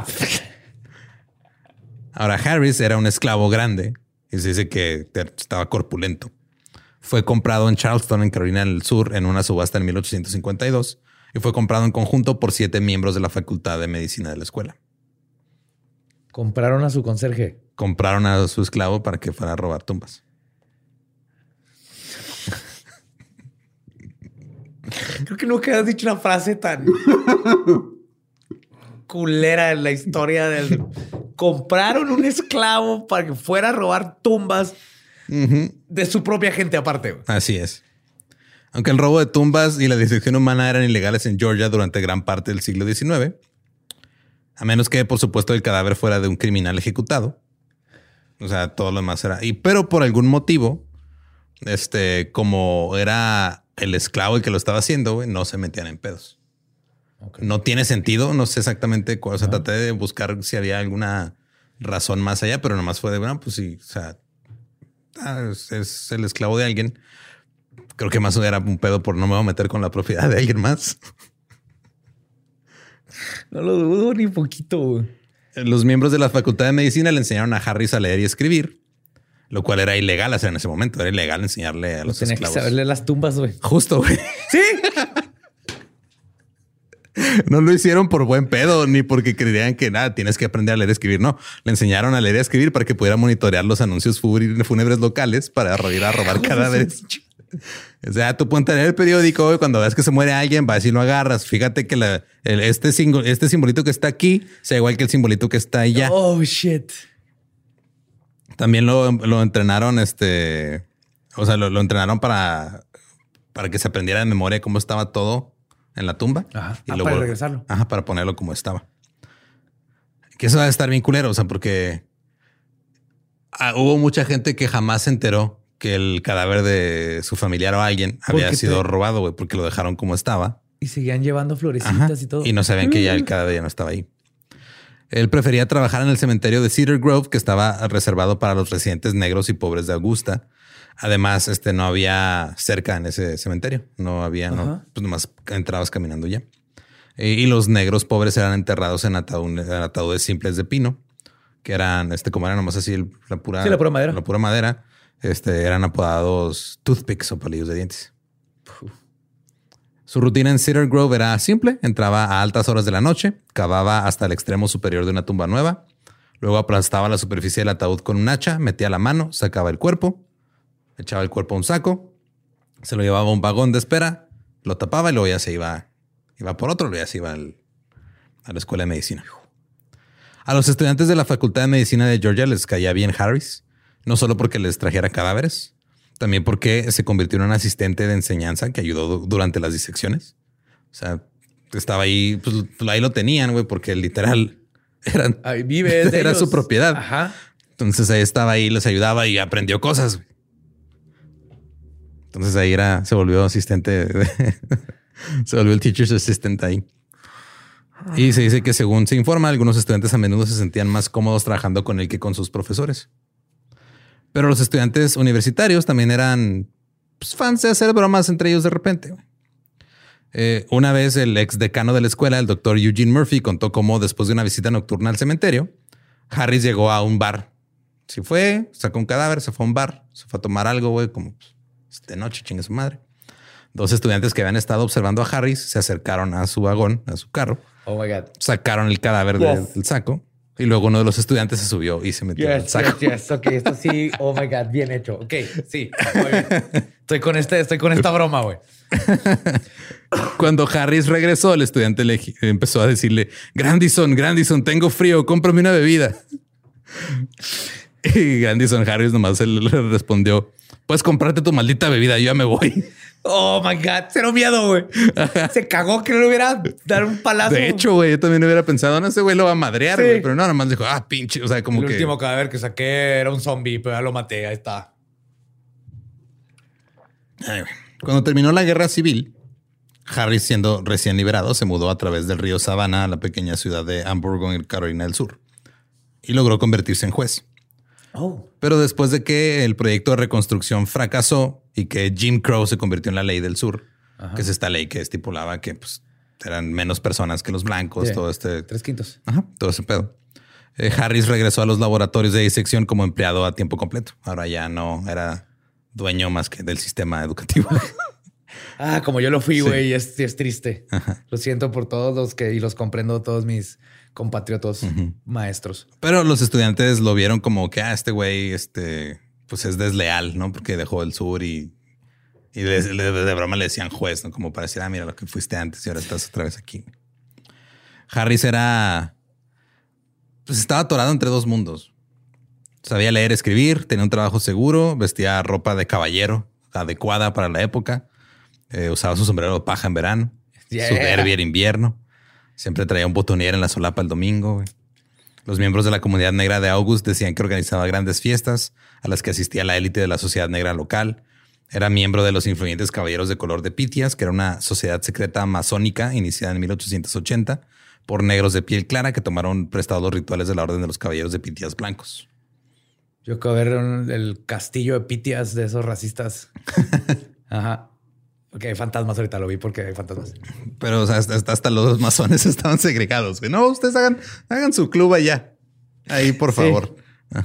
Ahora, Harris era un esclavo grande y se dice que estaba corpulento. Fue comprado en Charleston, en Carolina del Sur, en una subasta en 1852 y fue comprado en conjunto por 7 miembros de la Facultad de Medicina de la escuela. Compraron a su conserje. Compraron a su esclavo para que fuera a robar tumbas. Creo que nunca has dicho una frase tan culera en la historia del... Compraron un esclavo para que fuera a robar tumbas de su propia gente aparte. Así es. Aunque el robo de tumbas y la disección humana eran ilegales en Georgia durante gran parte del siglo XIX, a menos que, por supuesto, el cadáver fuera de un criminal ejecutado. O sea, todo lo demás era... Pero por algún motivo, como era el esclavo el que lo estaba haciendo, güey, no se metían en pedos. Okay. No tiene sentido. No sé exactamente cuál. O sea, traté de buscar si había alguna razón más allá, pero nomás fue de, bueno, pues sí, o sea, es el esclavo de alguien. Creo que más era un pedo por no me voy a meter con la propiedad de alguien más. No lo dudo ni poquito, güey. Los miembros de la Facultad de Medicina le enseñaron a Harris a leer y escribir, lo cual era ilegal hacer en ese momento. Era ilegal enseñarle a los esclavos. Tenía que saberle las tumbas, güey. Justo, güey. Sí. No lo hicieron por buen pedo ni porque creían que nada, tienes que aprender a leer y escribir. No, le enseñaron a leer y a escribir para que pudiera monitorear los anuncios fúnebres locales para ir a robar cadáveres. O sea, tú puedes tener el periódico y cuando ves que se muere alguien, vas y lo agarras. Fíjate que este simbolito que está aquí sea igual que el simbolito que está allá. Oh, shit. También lo entrenaron, o sea, lo entrenaron para que se aprendiera de memoria cómo estaba todo en la tumba. Ajá. Y luego, para regresarlo. Ajá, para ponerlo como estaba. Que eso va a estar bien culero, o sea, porque hubo mucha gente que jamás se enteró que el cadáver de su familiar o alguien había sido robado, güey, porque lo dejaron como estaba. Y seguían llevando florecitas y todo. Y no sabían que ya el cadáver ya no estaba ahí. Él prefería trabajar en el cementerio de Cedar Grove, que estaba reservado para los residentes negros y pobres de Augusta. Además, no había cerca en ese cementerio. No había, pues nomás entrabas caminando ya. Y los negros pobres eran enterrados en ataúdes simples de pino, que eran, como era nomás así la pura madera. La pura madera. Eran apodados toothpicks o palillos de dientes. Su rutina en Cedar Grove era simple. Entraba a altas horas de la noche, cavaba hasta el extremo superior de una tumba nueva, luego aplastaba la superficie del ataúd con un hacha, metía la mano, sacaba el cuerpo, echaba el cuerpo a un saco, se lo llevaba a un vagón de espera, lo tapaba y luego ya se iba por otro, luego ya se iba a la escuela de medicina. A los estudiantes de la Facultad de Medicina de Georgia les caía bien Harris, no solo porque les trajera cadáveres, también porque se convirtió en un asistente de enseñanza que ayudó durante las disecciones. O sea, estaba ahí, pues ahí lo tenían, güey, porque literal era su propiedad. Ajá. Entonces ahí estaba ahí, les ayudaba y aprendió cosas, güey. Entonces ahí se volvió asistente, se volvió el teacher's assistant ahí. Y se dice que según se informa, algunos estudiantes a menudo se sentían más cómodos trabajando con él que con sus profesores. Pero los estudiantes universitarios también eran fans de hacer bromas entre ellos de repente. Una vez el ex decano de la escuela, el doctor Eugene Murphy, contó cómo después de una visita nocturna al cementerio, Harris llegó a un bar. Se fue, sacó un cadáver, se fue a un bar, se fue a tomar algo, güey, como de noche, chingue su madre. 2 estudiantes que habían estado observando a Harris se acercaron a su vagón, a su carro. Oh my God. Sacaron el cadáver del saco. Y luego uno de los estudiantes se subió y se metió en el saco. Ok, esto sí. Oh my God, bien hecho. Ok, sí. Muy bien. Estoy con esta broma, güey. Cuando Harris regresó, el estudiante le empezó a decirle: Grandison, tengo frío, cómprame una bebida. Y Grandison Harris nomás le respondió: puedes comprarte tu maldita bebida, yo ya me voy. Oh my God, cero miedo, güey. Se cagó que no le hubiera dar un palazo. De hecho, güey, yo también hubiera pensado, no, ese güey lo va a madrear, güey. Pero no, nomás dijo, pinche. O sea, como el último cadáver que saqué era un zombie, pero ya lo maté. Ahí está. Cuando terminó la guerra civil, Harris, siendo recién liberado, se mudó a través del río Savannah a la pequeña ciudad de Hamburgo, en Carolina del Sur, y logró convertirse en juez. Pero después de que el proyecto de reconstrucción fracasó y que Jim Crow se convirtió en la ley del sur, que es esta ley que estipulaba que eran menos personas que los blancos, todo 3/5. Todo ese pedo. Harris regresó a los laboratorios de disección como empleado a tiempo completo. Ahora ya no era dueño más que del sistema educativo. Como yo lo fui, güey, y es triste. Lo siento por todos los y los comprendo, todos mis compatriotas maestros. Pero los estudiantes lo vieron como que este güey pues es desleal, ¿no? Porque dejó el sur y de broma le decían juez, ¿no? Como para decir, mira lo que fuiste antes y ahora estás otra vez aquí. Harris estaba atorado entre 2 mundos. Sabía leer, escribir, tenía un trabajo seguro, vestía ropa de caballero adecuada para la época, usaba su sombrero de paja en verano, su derby en invierno. Siempre traía un botonier en la solapa el domingo. Güey. Los miembros de la comunidad negra de August decían que organizaba grandes fiestas a las que asistía la élite de la sociedad negra local. Era miembro de los influyentes Caballeros de Color de Pythias, que era una sociedad secreta masónica iniciada en 1880 por negros de piel clara que tomaron prestados los rituales de la Orden de los Caballeros de Pythias blancos. Yo acabo de ver el castillo de Pythias de esos racistas. Ajá. Ok, hay fantasmas, ahorita lo vi porque hay fantasmas. Pero o sea, hasta los masones estaban segregados. Güey. No, ustedes hagan su club allá. Ahí, por favor.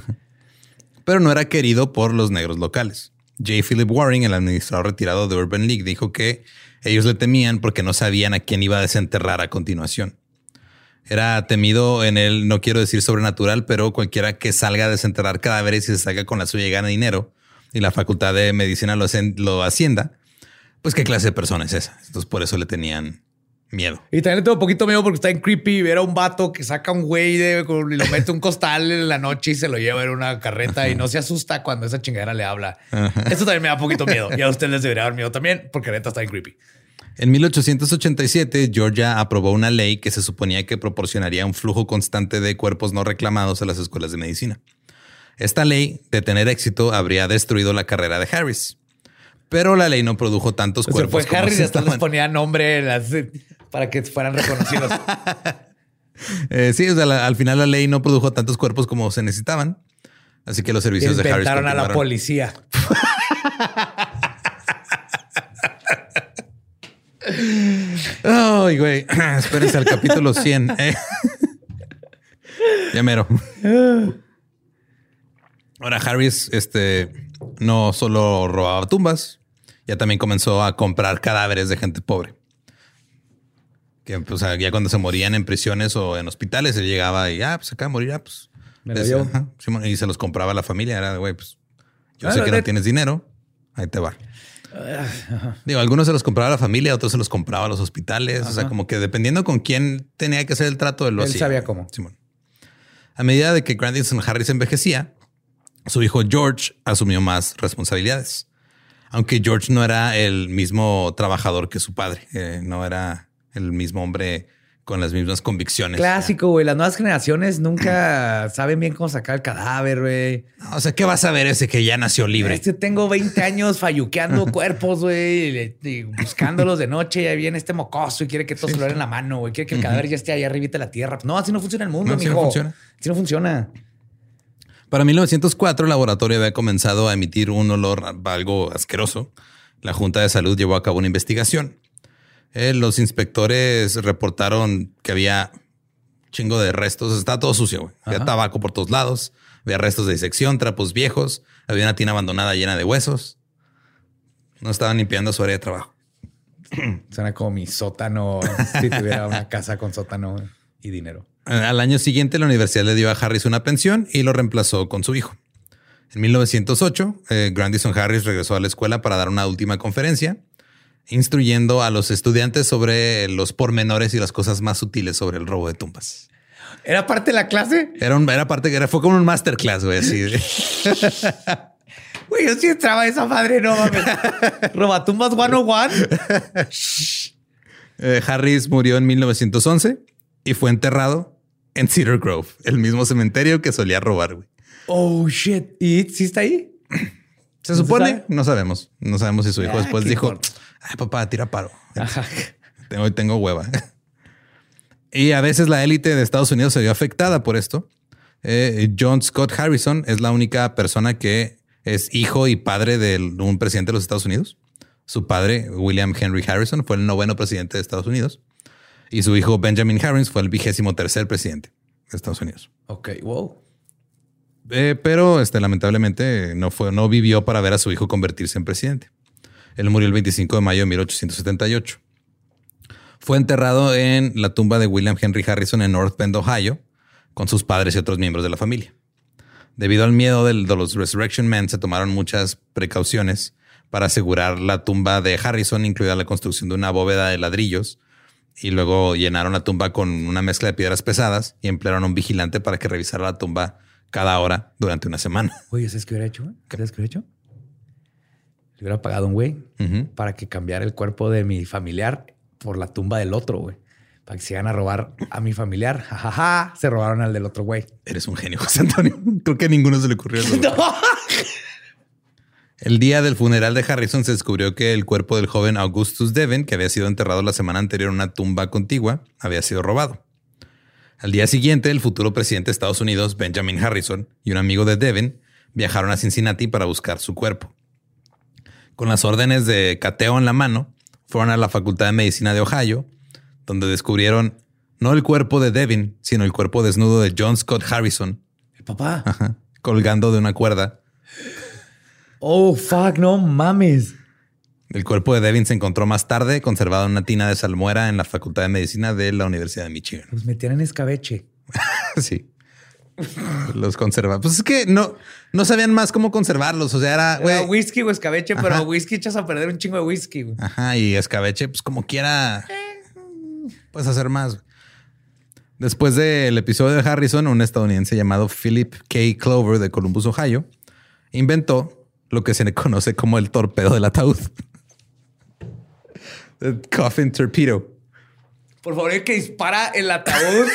Pero no era querido por los negros locales. J. Philip Waring, el administrador retirado de Urban League, dijo que ellos le temían porque no sabían a quién iba a desenterrar a continuación. Era temido en el, no quiero decir sobrenatural, pero cualquiera que salga a desenterrar cadáveres y se salga con la suya y gana dinero y la facultad de medicina lo hacienda, pues qué clase de persona es esa. Entonces por eso le tenían miedo. Y también le tengo un poquito miedo porque está en creepy ver a un vato que saca un güey y lo mete un costal en la noche y se lo lleva en una carreta y no se asusta cuando esa chingadera le habla. Eso también me da un poquito miedo. Y a ustedes les debería dar miedo también porque neta está en creepy. En 1887, Georgia aprobó una ley que se suponía que proporcionaría un flujo constante de cuerpos no reclamados a las escuelas de medicina. Esta ley, de tener éxito, habría destruido la carrera de Harris. Pero la ley no produjo tantos cuerpos. Fue Harris y hasta les ponía nombre para que fueran reconocidos. Sí, o sea, al final la ley no produjo tantos cuerpos como se necesitaban. Así que los servicios de Harris inventaron a la policía. Ay, güey. Espérense al capítulo 100. Ya mero. Ahora Harris, no solo robaba tumbas, ya también comenzó a comprar cadáveres de gente pobre. Que pues, ya cuando se morían en prisiones o en hospitales, él llegaba y pues acá morirá, pues. Me lo llevo. Y se los compraba a la familia. Era, güey, pues yo sé que no tienes dinero, ahí te va. Digo, algunos se los compraba a la familia, otros se los compraba a los hospitales. Ajá. O sea, como que dependiendo con quién tenía que hacer el trato, él sabía cómo. Simón. A medida de que Grandison Harris envejecía, su hijo George asumió más responsabilidades. Aunque George no era el mismo trabajador que su padre, no era el mismo hombre con las mismas convicciones. Clásico, güey. Las nuevas generaciones nunca saben bien cómo sacar el cadáver, güey. O sea, ¿qué vas a ver ese que ya nació libre? Tengo 20 años falluqueando cuerpos, güey, y buscándolos de noche. Y ahí viene este mocoso y quiere que todo se lo den en la mano, güey. Quiere que el cadáver ya esté ahí arribita de la tierra. No, así no funciona el mundo, mijo. Así no funciona. Para 1904, el laboratorio había comenzado a emitir un olor algo asqueroso. La Junta de Salud llevó a cabo una investigación. Los inspectores reportaron que había chingo de restos. Estaba todo sucio, güey. Había tabaco por todos lados. Había restos de disección, trapos viejos. Había una tina abandonada llena de huesos. No estaban limpiando su área de trabajo. Suena como mi sótano si tuviera una casa con sótano y dinero. Al año siguiente, la universidad le dio a Harris una pensión y lo reemplazó con su hijo. En 1908, Grandison Harris regresó a la escuela para dar una última conferencia, instruyendo a los estudiantes sobre los pormenores y las cosas más sutiles sobre el robo de tumbas. ¿Era parte de la clase? Fue como un masterclass, güey. Así. Güey, yo sí entraba a esa madre, no mames. Robatumbas 101. Harris murió en 1911 y fue enterrado en Cedar Grove, el mismo cementerio que solía robar, güey. Oh, shit. ¿Y sí está ahí? Se supone, no sabemos. No sabemos si su hijo después dijo, ay, papá, tira paro. Tengo hueva. Y a veces la élite de Estados Unidos se vio afectada por esto. John Scott Harrison es la única persona que es hijo y padre de un presidente de los Estados Unidos. Su padre, William Henry Harrison, fue el 9º presidente de Estados Unidos. Y su hijo Benjamin Harris fue el 23º presidente de Estados Unidos. Ok, wow. Pero lamentablemente no vivió para ver a su hijo convertirse en presidente. Él murió el 25 de mayo de 1878. Fue enterrado en la tumba de William Henry Harrison en North Bend, Ohio, con sus padres y otros miembros de la familia. Debido al miedo de los Resurrection Men, se tomaron muchas precauciones para asegurar la tumba de Harrison, incluida la construcción de una bóveda de ladrillos, y luego llenaron la tumba con una mezcla de piedras pesadas y emplearon a un vigilante para que revisara la tumba cada hora durante una semana. Oye, ¿sabes qué hubiera hecho? ¿Sabes qué hubiera hecho? Le hubiera pagado a un güey para que cambiara el cuerpo de mi familiar por la tumba del otro, güey. Para que se iban a robar a mi familiar. Jajaja, se robaron al del otro güey. Eres un genio, José Antonio. Creo que a ninguno se le ocurrió eso. No. El día del funeral de Harrison se descubrió que el cuerpo del joven Augustus Devin, que había sido enterrado la semana anterior en una tumba contigua, había sido robado. Al día siguiente, el futuro presidente de Estados Unidos, Benjamin Harrison, y un amigo de Devin viajaron a Cincinnati para buscar su cuerpo. Con las órdenes de cateo en la mano, fueron a la Facultad de Medicina de Ohio, donde descubrieron no el cuerpo de Devin, sino el cuerpo desnudo de John Scott Harrison. ¿El papá? Colgando de una cuerda. Oh, fuck, no mames. El cuerpo de Devin se encontró más tarde, conservado en una tina de salmuera en la Facultad de Medicina de la Universidad de Michigan. Los metían en escabeche. Sí. Los conservaban. Pues es que no sabían más cómo conservarlos. O sea, era whisky o escabeche, pero whisky echas a perder un chingo de whisky. Güey. Ajá. Y escabeche, pues como quiera, puedes hacer más. Después del episodio de Harrison, un estadounidense llamado Philip K. Clover de Columbus, Ohio, inventó lo que se le conoce como el torpedo del ataúd. Coffin torpedo. Por favor, el que dispara el ataúd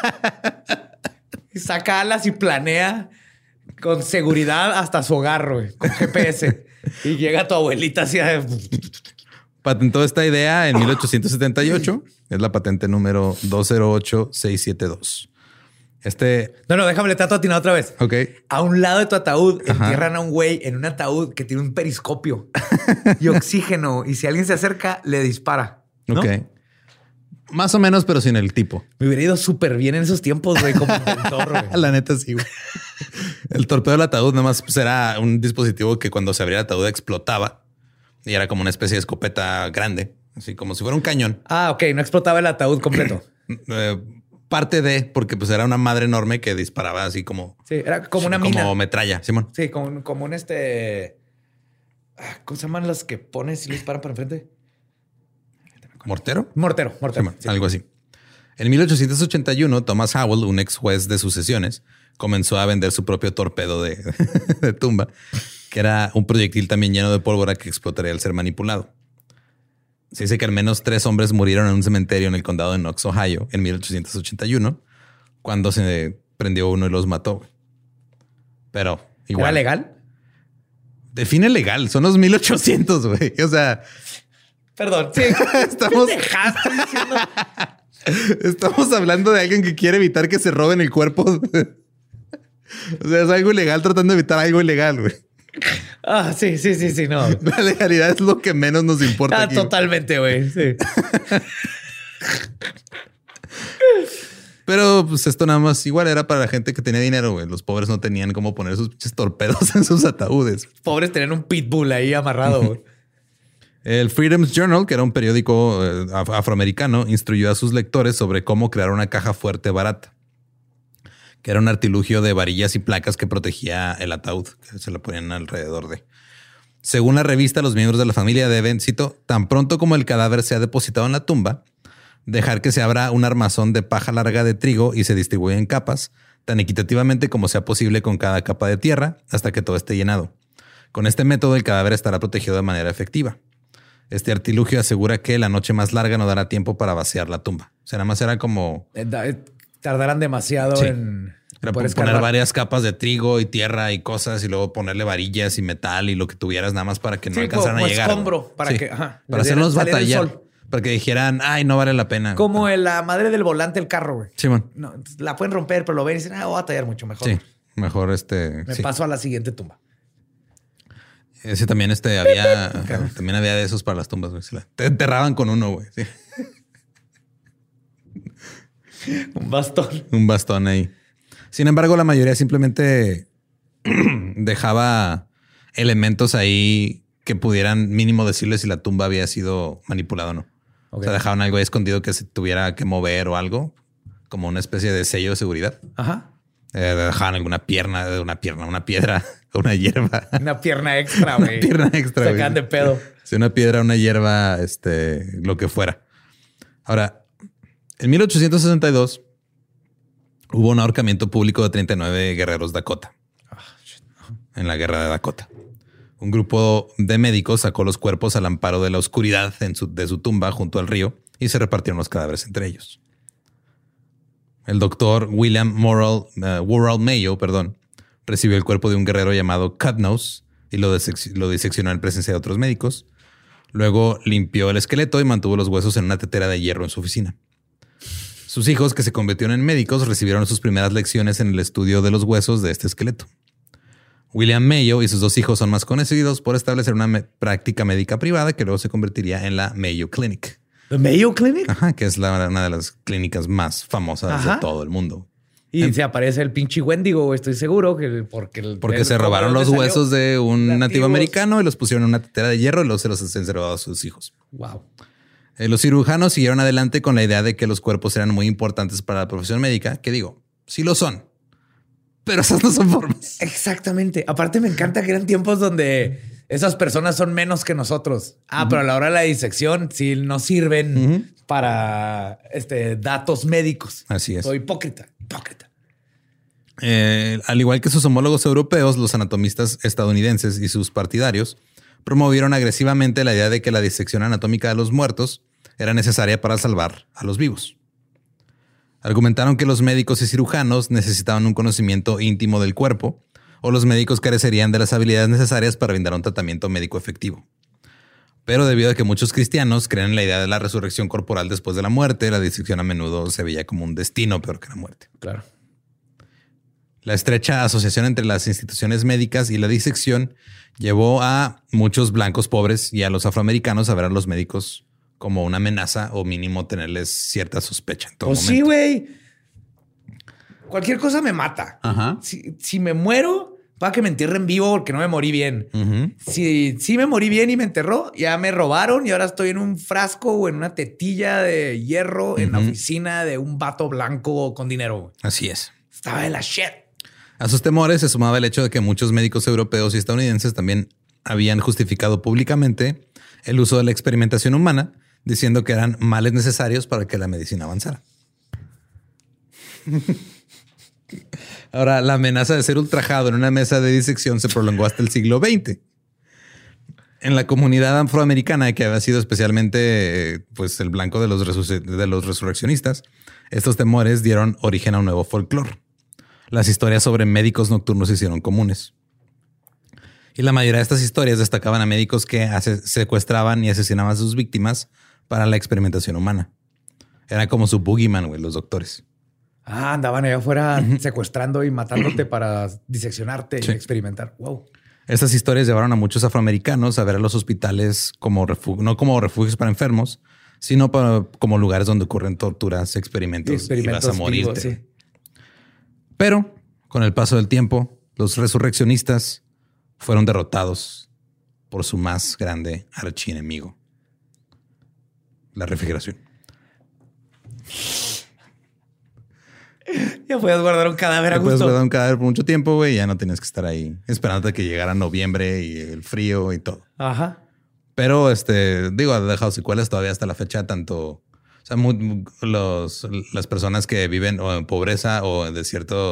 y saca alas y planea con seguridad hasta su hogar, güey, con GPS. Y llega tu abuelita hacia... Patentó esta idea en 1878. Es la patente número 208672. No, déjame le trato a atinar otra vez. Ok. A un lado de tu ataúd entierran a un güey en un ataúd que tiene un periscopio y oxígeno. Y si alguien se acerca, le dispara. ¿No? Ok. Más o menos, pero sin el tipo. Me hubiera ido súper bien en esos tiempos, güey, como inventor, güey. La neta, sí, güey. El torpedo del ataúd nada más pues, era un dispositivo que cuando se abría el ataúd explotaba y era como una especie de escopeta grande, así como si fuera un cañón. Ah, ok. No explotaba el ataúd completo. Parte de, porque pues era una madre enorme que disparaba así como... Sí, era como una mina. Como metralla, Simón. Sí, como un ¿cómo se llaman las que pones y le disparan para enfrente? ¿Mortero? Mortero. Sí, algo así. En 1881, Thomas Howell, un ex juez de sucesiones, comenzó a vender su propio torpedo de tumba, que era un proyectil también lleno de pólvora que explotaría al ser manipulado. Se dice que al menos 3 hombres murieron en un cementerio en el condado de Knox, Ohio, en 1881, cuando se prendió uno y los mató. Pero igual. ¿Era legal? Define legal. Son los 1800, güey. O sea... Perdón. Sí. Estamos hablando de alguien que quiere evitar que se roben el cuerpo. O sea, es algo ilegal tratando de evitar algo ilegal, güey. Ah, sí, no. La legalidad es lo que menos nos importa. Aquí, totalmente, güey. Sí. Pero pues esto nada más igual era para la gente que tenía dinero, güey. Los pobres no tenían cómo poner sus pinches torpedos en sus ataúdes. Pobres tenían un pitbull ahí amarrado, güey. El Freedom's Journal, que era un periódico afroamericano, instruyó a sus lectores sobre cómo crear una caja fuerte barata, que era un artilugio de varillas y placas que protegía el ataúd, que se lo ponían alrededor de. Según la revista, los miembros de la familia deben, cito, tan pronto como el cadáver sea depositado en la tumba, dejar que se abra un armazón de paja larga de trigo y se distribuya en capas, tan equitativamente como sea posible con cada capa de tierra, hasta que todo esté llenado. Con este método, el cadáver estará protegido de manera efectiva. Este artilugio asegura que la noche más larga no dará tiempo para vaciar la tumba. O sea, nada más era como... Tardarán demasiado en... Era poner varias capas de trigo y tierra y cosas y luego ponerle varillas y metal y lo que tuvieras nada más para que no alcanzaran a llegar. Escombro, para que... para hacernos batallar. Para que dijeran, ay, no vale la pena. Como la madre del volante del carro, güey. Sí, man. No, la pueden romper, pero lo ven y dicen, voy a batallar mucho mejor. Sí, mejor Me paso a la siguiente tumba. Ese también había también había de esos para las tumbas, güey. Te enterraban con uno, güey. Sí. Un bastón. Un bastón ahí. Sin embargo, la mayoría simplemente dejaba elementos ahí que pudieran mínimo decirle si la tumba había sido manipulada o no. Okay. O sea, dejaban algo ahí escondido que se tuviera que mover o algo, como una especie de sello de seguridad. Ajá. Dejaban alguna piedra, una hierba. Una pierna extra, güey. Una pierna extra. Sacan de pedo. Sí, una piedra, una hierba, lo que fuera. Ahora, en 1862 hubo un ahorcamiento público de 39 guerreros Dakota en la guerra de Dakota. Un grupo de médicos sacó los cuerpos al amparo de la oscuridad de su tumba junto al río y se repartieron los cadáveres entre ellos. El doctor William Worrell Mayo, recibió el cuerpo de un guerrero llamado Cutnose y lo diseccionó en presencia de otros médicos. Luego limpió el esqueleto y mantuvo los huesos en una tetera de hierro en su oficina. Sus hijos, que se convirtieron en médicos, recibieron sus primeras lecciones en el estudio de los huesos de este esqueleto. William Mayo y sus 2 hijos son más conocidos por establecer una práctica médica privada que luego se convertiría en la Mayo Clinic. ¿The Mayo Clinic? Ajá, que es una de las clínicas más famosas de todo el mundo. Y se aparece el pinche Wendigo, estoy seguro, porque se robaron los huesos de un nativo americano y los pusieron en una tetera de hierro y luego se los encerró a sus hijos. Wow. Los cirujanos siguieron adelante con la idea de que los cuerpos eran muy importantes para la profesión médica, que digo, sí lo son, pero esas no son formas. Exactamente. Aparte me encanta que eran tiempos donde esas personas son menos que nosotros. Pero a la hora de la disección sí nos sirven para datos médicos. Así es. Soy hipócrita. Al igual que sus homólogos europeos, los anatomistas estadounidenses y sus partidarios promovieron agresivamente la idea de que la disección anatómica de los muertos era necesaria para salvar a los vivos. Argumentaron que los médicos y cirujanos necesitaban un conocimiento íntimo del cuerpo, o los médicos carecerían de las habilidades necesarias para brindar un tratamiento médico efectivo. Pero debido a que muchos cristianos creen en la idea de la resurrección corporal después de la muerte, la disección a menudo se veía como un destino peor que la muerte. Claro. La estrecha asociación entre las instituciones médicas y la disección llevó a muchos blancos pobres y a los afroamericanos a ver a los médicos como una amenaza o mínimo tenerles cierta sospecha en todo momento. Sí, güey. Cualquier cosa me mata. Ajá. Si me muero, para que me entierren vivo porque no me morí bien. Si me morí bien y me enterró, ya me robaron y ahora estoy en un frasco o en una tetilla de hierro en la oficina de un vato blanco con dinero. Así es. Estaba de la shit. A sus temores se sumaba el hecho de que muchos médicos europeos y estadounidenses también habían justificado públicamente el uso de la experimentación humana, diciendo que eran males necesarios para que la medicina avanzara. Ahora, la amenaza de ser ultrajado en una mesa de disección se prolongó hasta el siglo XX. En la comunidad afroamericana, que había sido especialmente pues, el blanco de los resurreccionistas, estos temores dieron origen a un nuevo folclore. Las historias sobre médicos nocturnos se hicieron comunes. Y la mayoría de estas historias destacaban a médicos que secuestraban y asesinaban a sus víctimas para la experimentación humana. Era como su boogeyman, güey, los doctores. Andaban allá afuera secuestrando y matándote para diseccionarte y experimentar. Wow. Estas historias llevaron a muchos afroamericanos a ver a los hospitales como no como refugios para enfermos, sino como lugares donde ocurren torturas, experimentos y vas a morirte. Sí. Pero con el paso del tiempo, los resurreccionistas fueron derrotados por su más grande archienemigo, la refrigeración. Ya puedes guardar un cadáver a gusto. Puedes guardar un cadáver por mucho tiempo, güey. Ya no tienes que estar ahí esperando a que llegara noviembre y el frío y todo. Ajá. Pero ha dejado secuelas todavía hasta la fecha, tanto... O sea, las personas que viven o en pobreza o de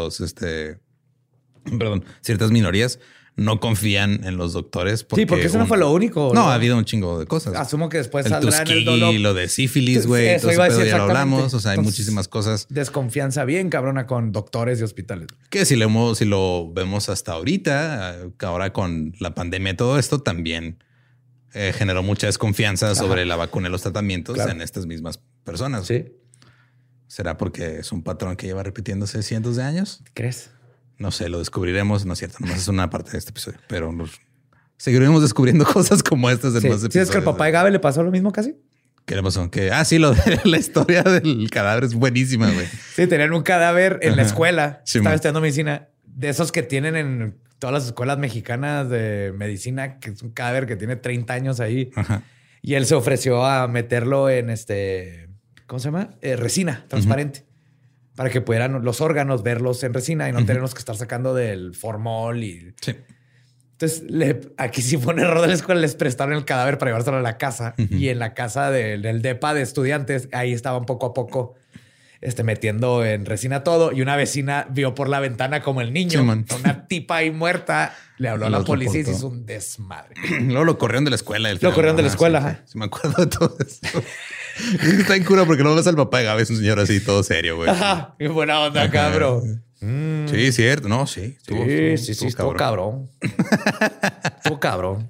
ciertas minorías no confían en los doctores. Porque eso no fue lo único. No, ha habido un chingo de cosas. Asumo que después el saldrá en el dolor. Y lo de sífilis, güey. Todo ese pedo ya lo hablamos. O sea, hay muchísimas cosas. Desconfianza bien cabrona con doctores y hospitales. Que si lo vemos hasta ahorita, ahora con la pandemia y todo esto, también generó mucha desconfianza sobre la vacuna y los tratamientos en estas mismas personas. Sí. ¿Será porque es un patrón que lleva repitiéndose cientos de años? ¿Crees? No sé, lo descubriremos. No es cierto, nomás es una parte de este episodio, pero seguiremos descubriendo cosas como estas en más episodios. ¿Sí es que al papá de Gabe le pasó lo mismo casi? ¿Qué le pasó? Sí, lo de la historia del cadáver es buenísima, güey. Sí, tenían un cadáver en la escuela. Sí, estaba estudiando medicina. De esos que tienen en todas las escuelas mexicanas de medicina, que es un cadáver que tiene 30 años ahí. Ajá. Y él se ofreció a meterlo en ¿cómo se llama? Resina transparente. Para que pudieran los órganos verlos en resina y no tenerlos que estar sacando del formol. Sí. Entonces, aquí sí fue un error de la escuela. Les prestaron el cadáver para llevárselo a la casa. Y en la casa del depa de estudiantes, ahí estaban poco a poco metiendo en resina todo. Y una vecina vio por la ventana como el niño, una tipa ahí muerta, le habló a la policía y se hizo un desmadre. Luego lo corrieron de la escuela. Lo corrieron de la escuela. Sí, me acuerdo de todo eso. Está en cura porque no ves al papá de Gabe, es un señor así todo serio, güey. Ajá, qué buena onda, cabrón. Sí, cierto. No, sí. Estuvo cabrón. Estuvo cabrón.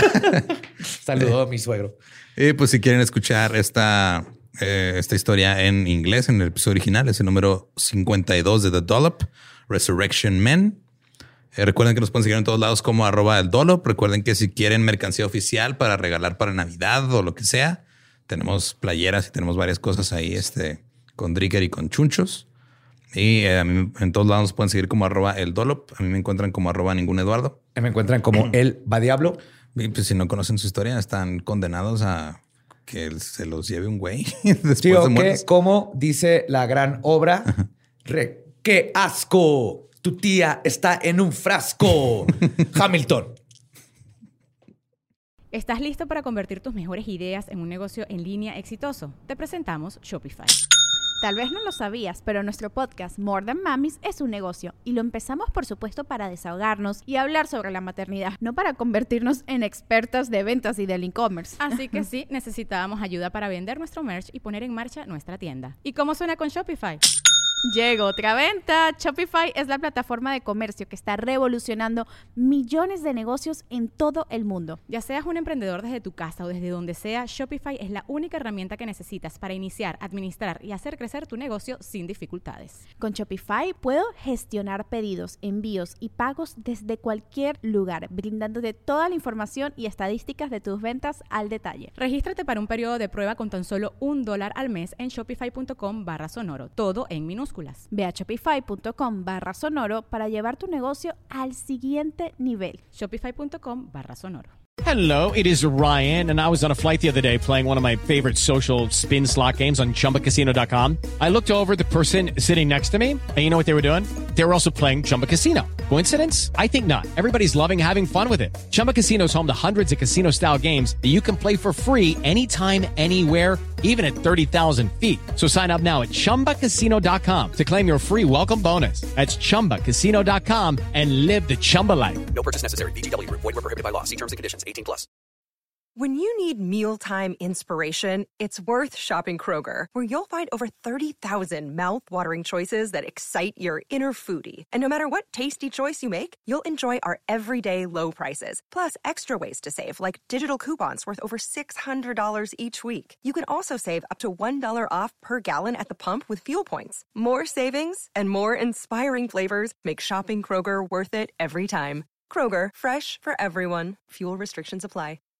Saludo a mi suegro. Pues si quieren escuchar esta historia en inglés, en el episodio original, es el número 52 de The Dollop, Resurrection Men. Recuerden que nos pueden seguir en todos lados como @eldollop. Recuerden que si quieren mercancía oficial para regalar para Navidad o lo que sea, tenemos playeras y tenemos varias cosas ahí con Dricker y con chunchos. Y a mí en todos lados nos pueden seguir como @eldollop. A mí me encuentran como @ninguneduardo. Me encuentran como el va diablo. Y pues si no conocen su historia, están condenados a que se los lleve un güey después de muertos. Como dice la gran obra, ¡qué asco! Tu tía está en un frasco. Hamilton. ¿Estás listo para convertir tus mejores ideas en un negocio en línea exitoso? Te presentamos Shopify. Tal vez no lo sabías, pero nuestro podcast More Than Mamis es un negocio y lo empezamos por supuesto para desahogarnos y hablar sobre la maternidad, no para convertirnos en expertas de ventas y del e-commerce. Así que sí, necesitábamos ayuda para vender nuestro merch y poner en marcha nuestra tienda. ¿Y cómo suena con Shopify? Llegó otra venta. Shopify es la plataforma de comercio que está revolucionando millones de negocios en todo el mundo. Ya seas un emprendedor desde tu casa o desde donde sea, Shopify es la única herramienta que necesitas para iniciar, administrar y hacer crecer tu negocio sin dificultades. Con Shopify puedo gestionar pedidos, envíos y pagos desde cualquier lugar, brindándote toda la información y estadísticas de tus ventas al detalle. Regístrate para un periodo de prueba con tan solo $1 al mes en shopify.com/sonoro, todo en minúsculas. Ve a shopify.com/sonoro para llevar tu negocio al siguiente nivel. Shopify.com/sonoro. Hello, it is Ryan, and I was on a flight the other day playing one of my favorite social spin slot games on ChumbaCasino.com. I looked over at the person sitting next to me, and you know what they were doing? They were also playing Chumba Casino. Coincidence? I think not. Everybody's loving having fun with it. Chumba Casino is home to hundreds of casino-style games that you can play for free anytime, anywhere, even at 30,000 feet. So sign up now at ChumbaCasino.com to claim your free welcome bonus. That's ChumbaCasino.com and live the Chumba life. No purchase necessary. VGW. Void where prohibited by law. See terms and conditions. 18+. When you need mealtime inspiration, it's worth shopping Kroger, where you'll find over 30,000 mouth-watering choices that excite your inner foodie. And no matter what tasty choice you make, you'll enjoy our everyday low prices, plus extra ways to save, like digital coupons worth over $600 each week. You can also save up to $1 off per gallon at the pump with fuel points. More savings and more inspiring flavors make shopping Kroger worth it every time. Kroger, fresh for everyone. Fuel restrictions apply.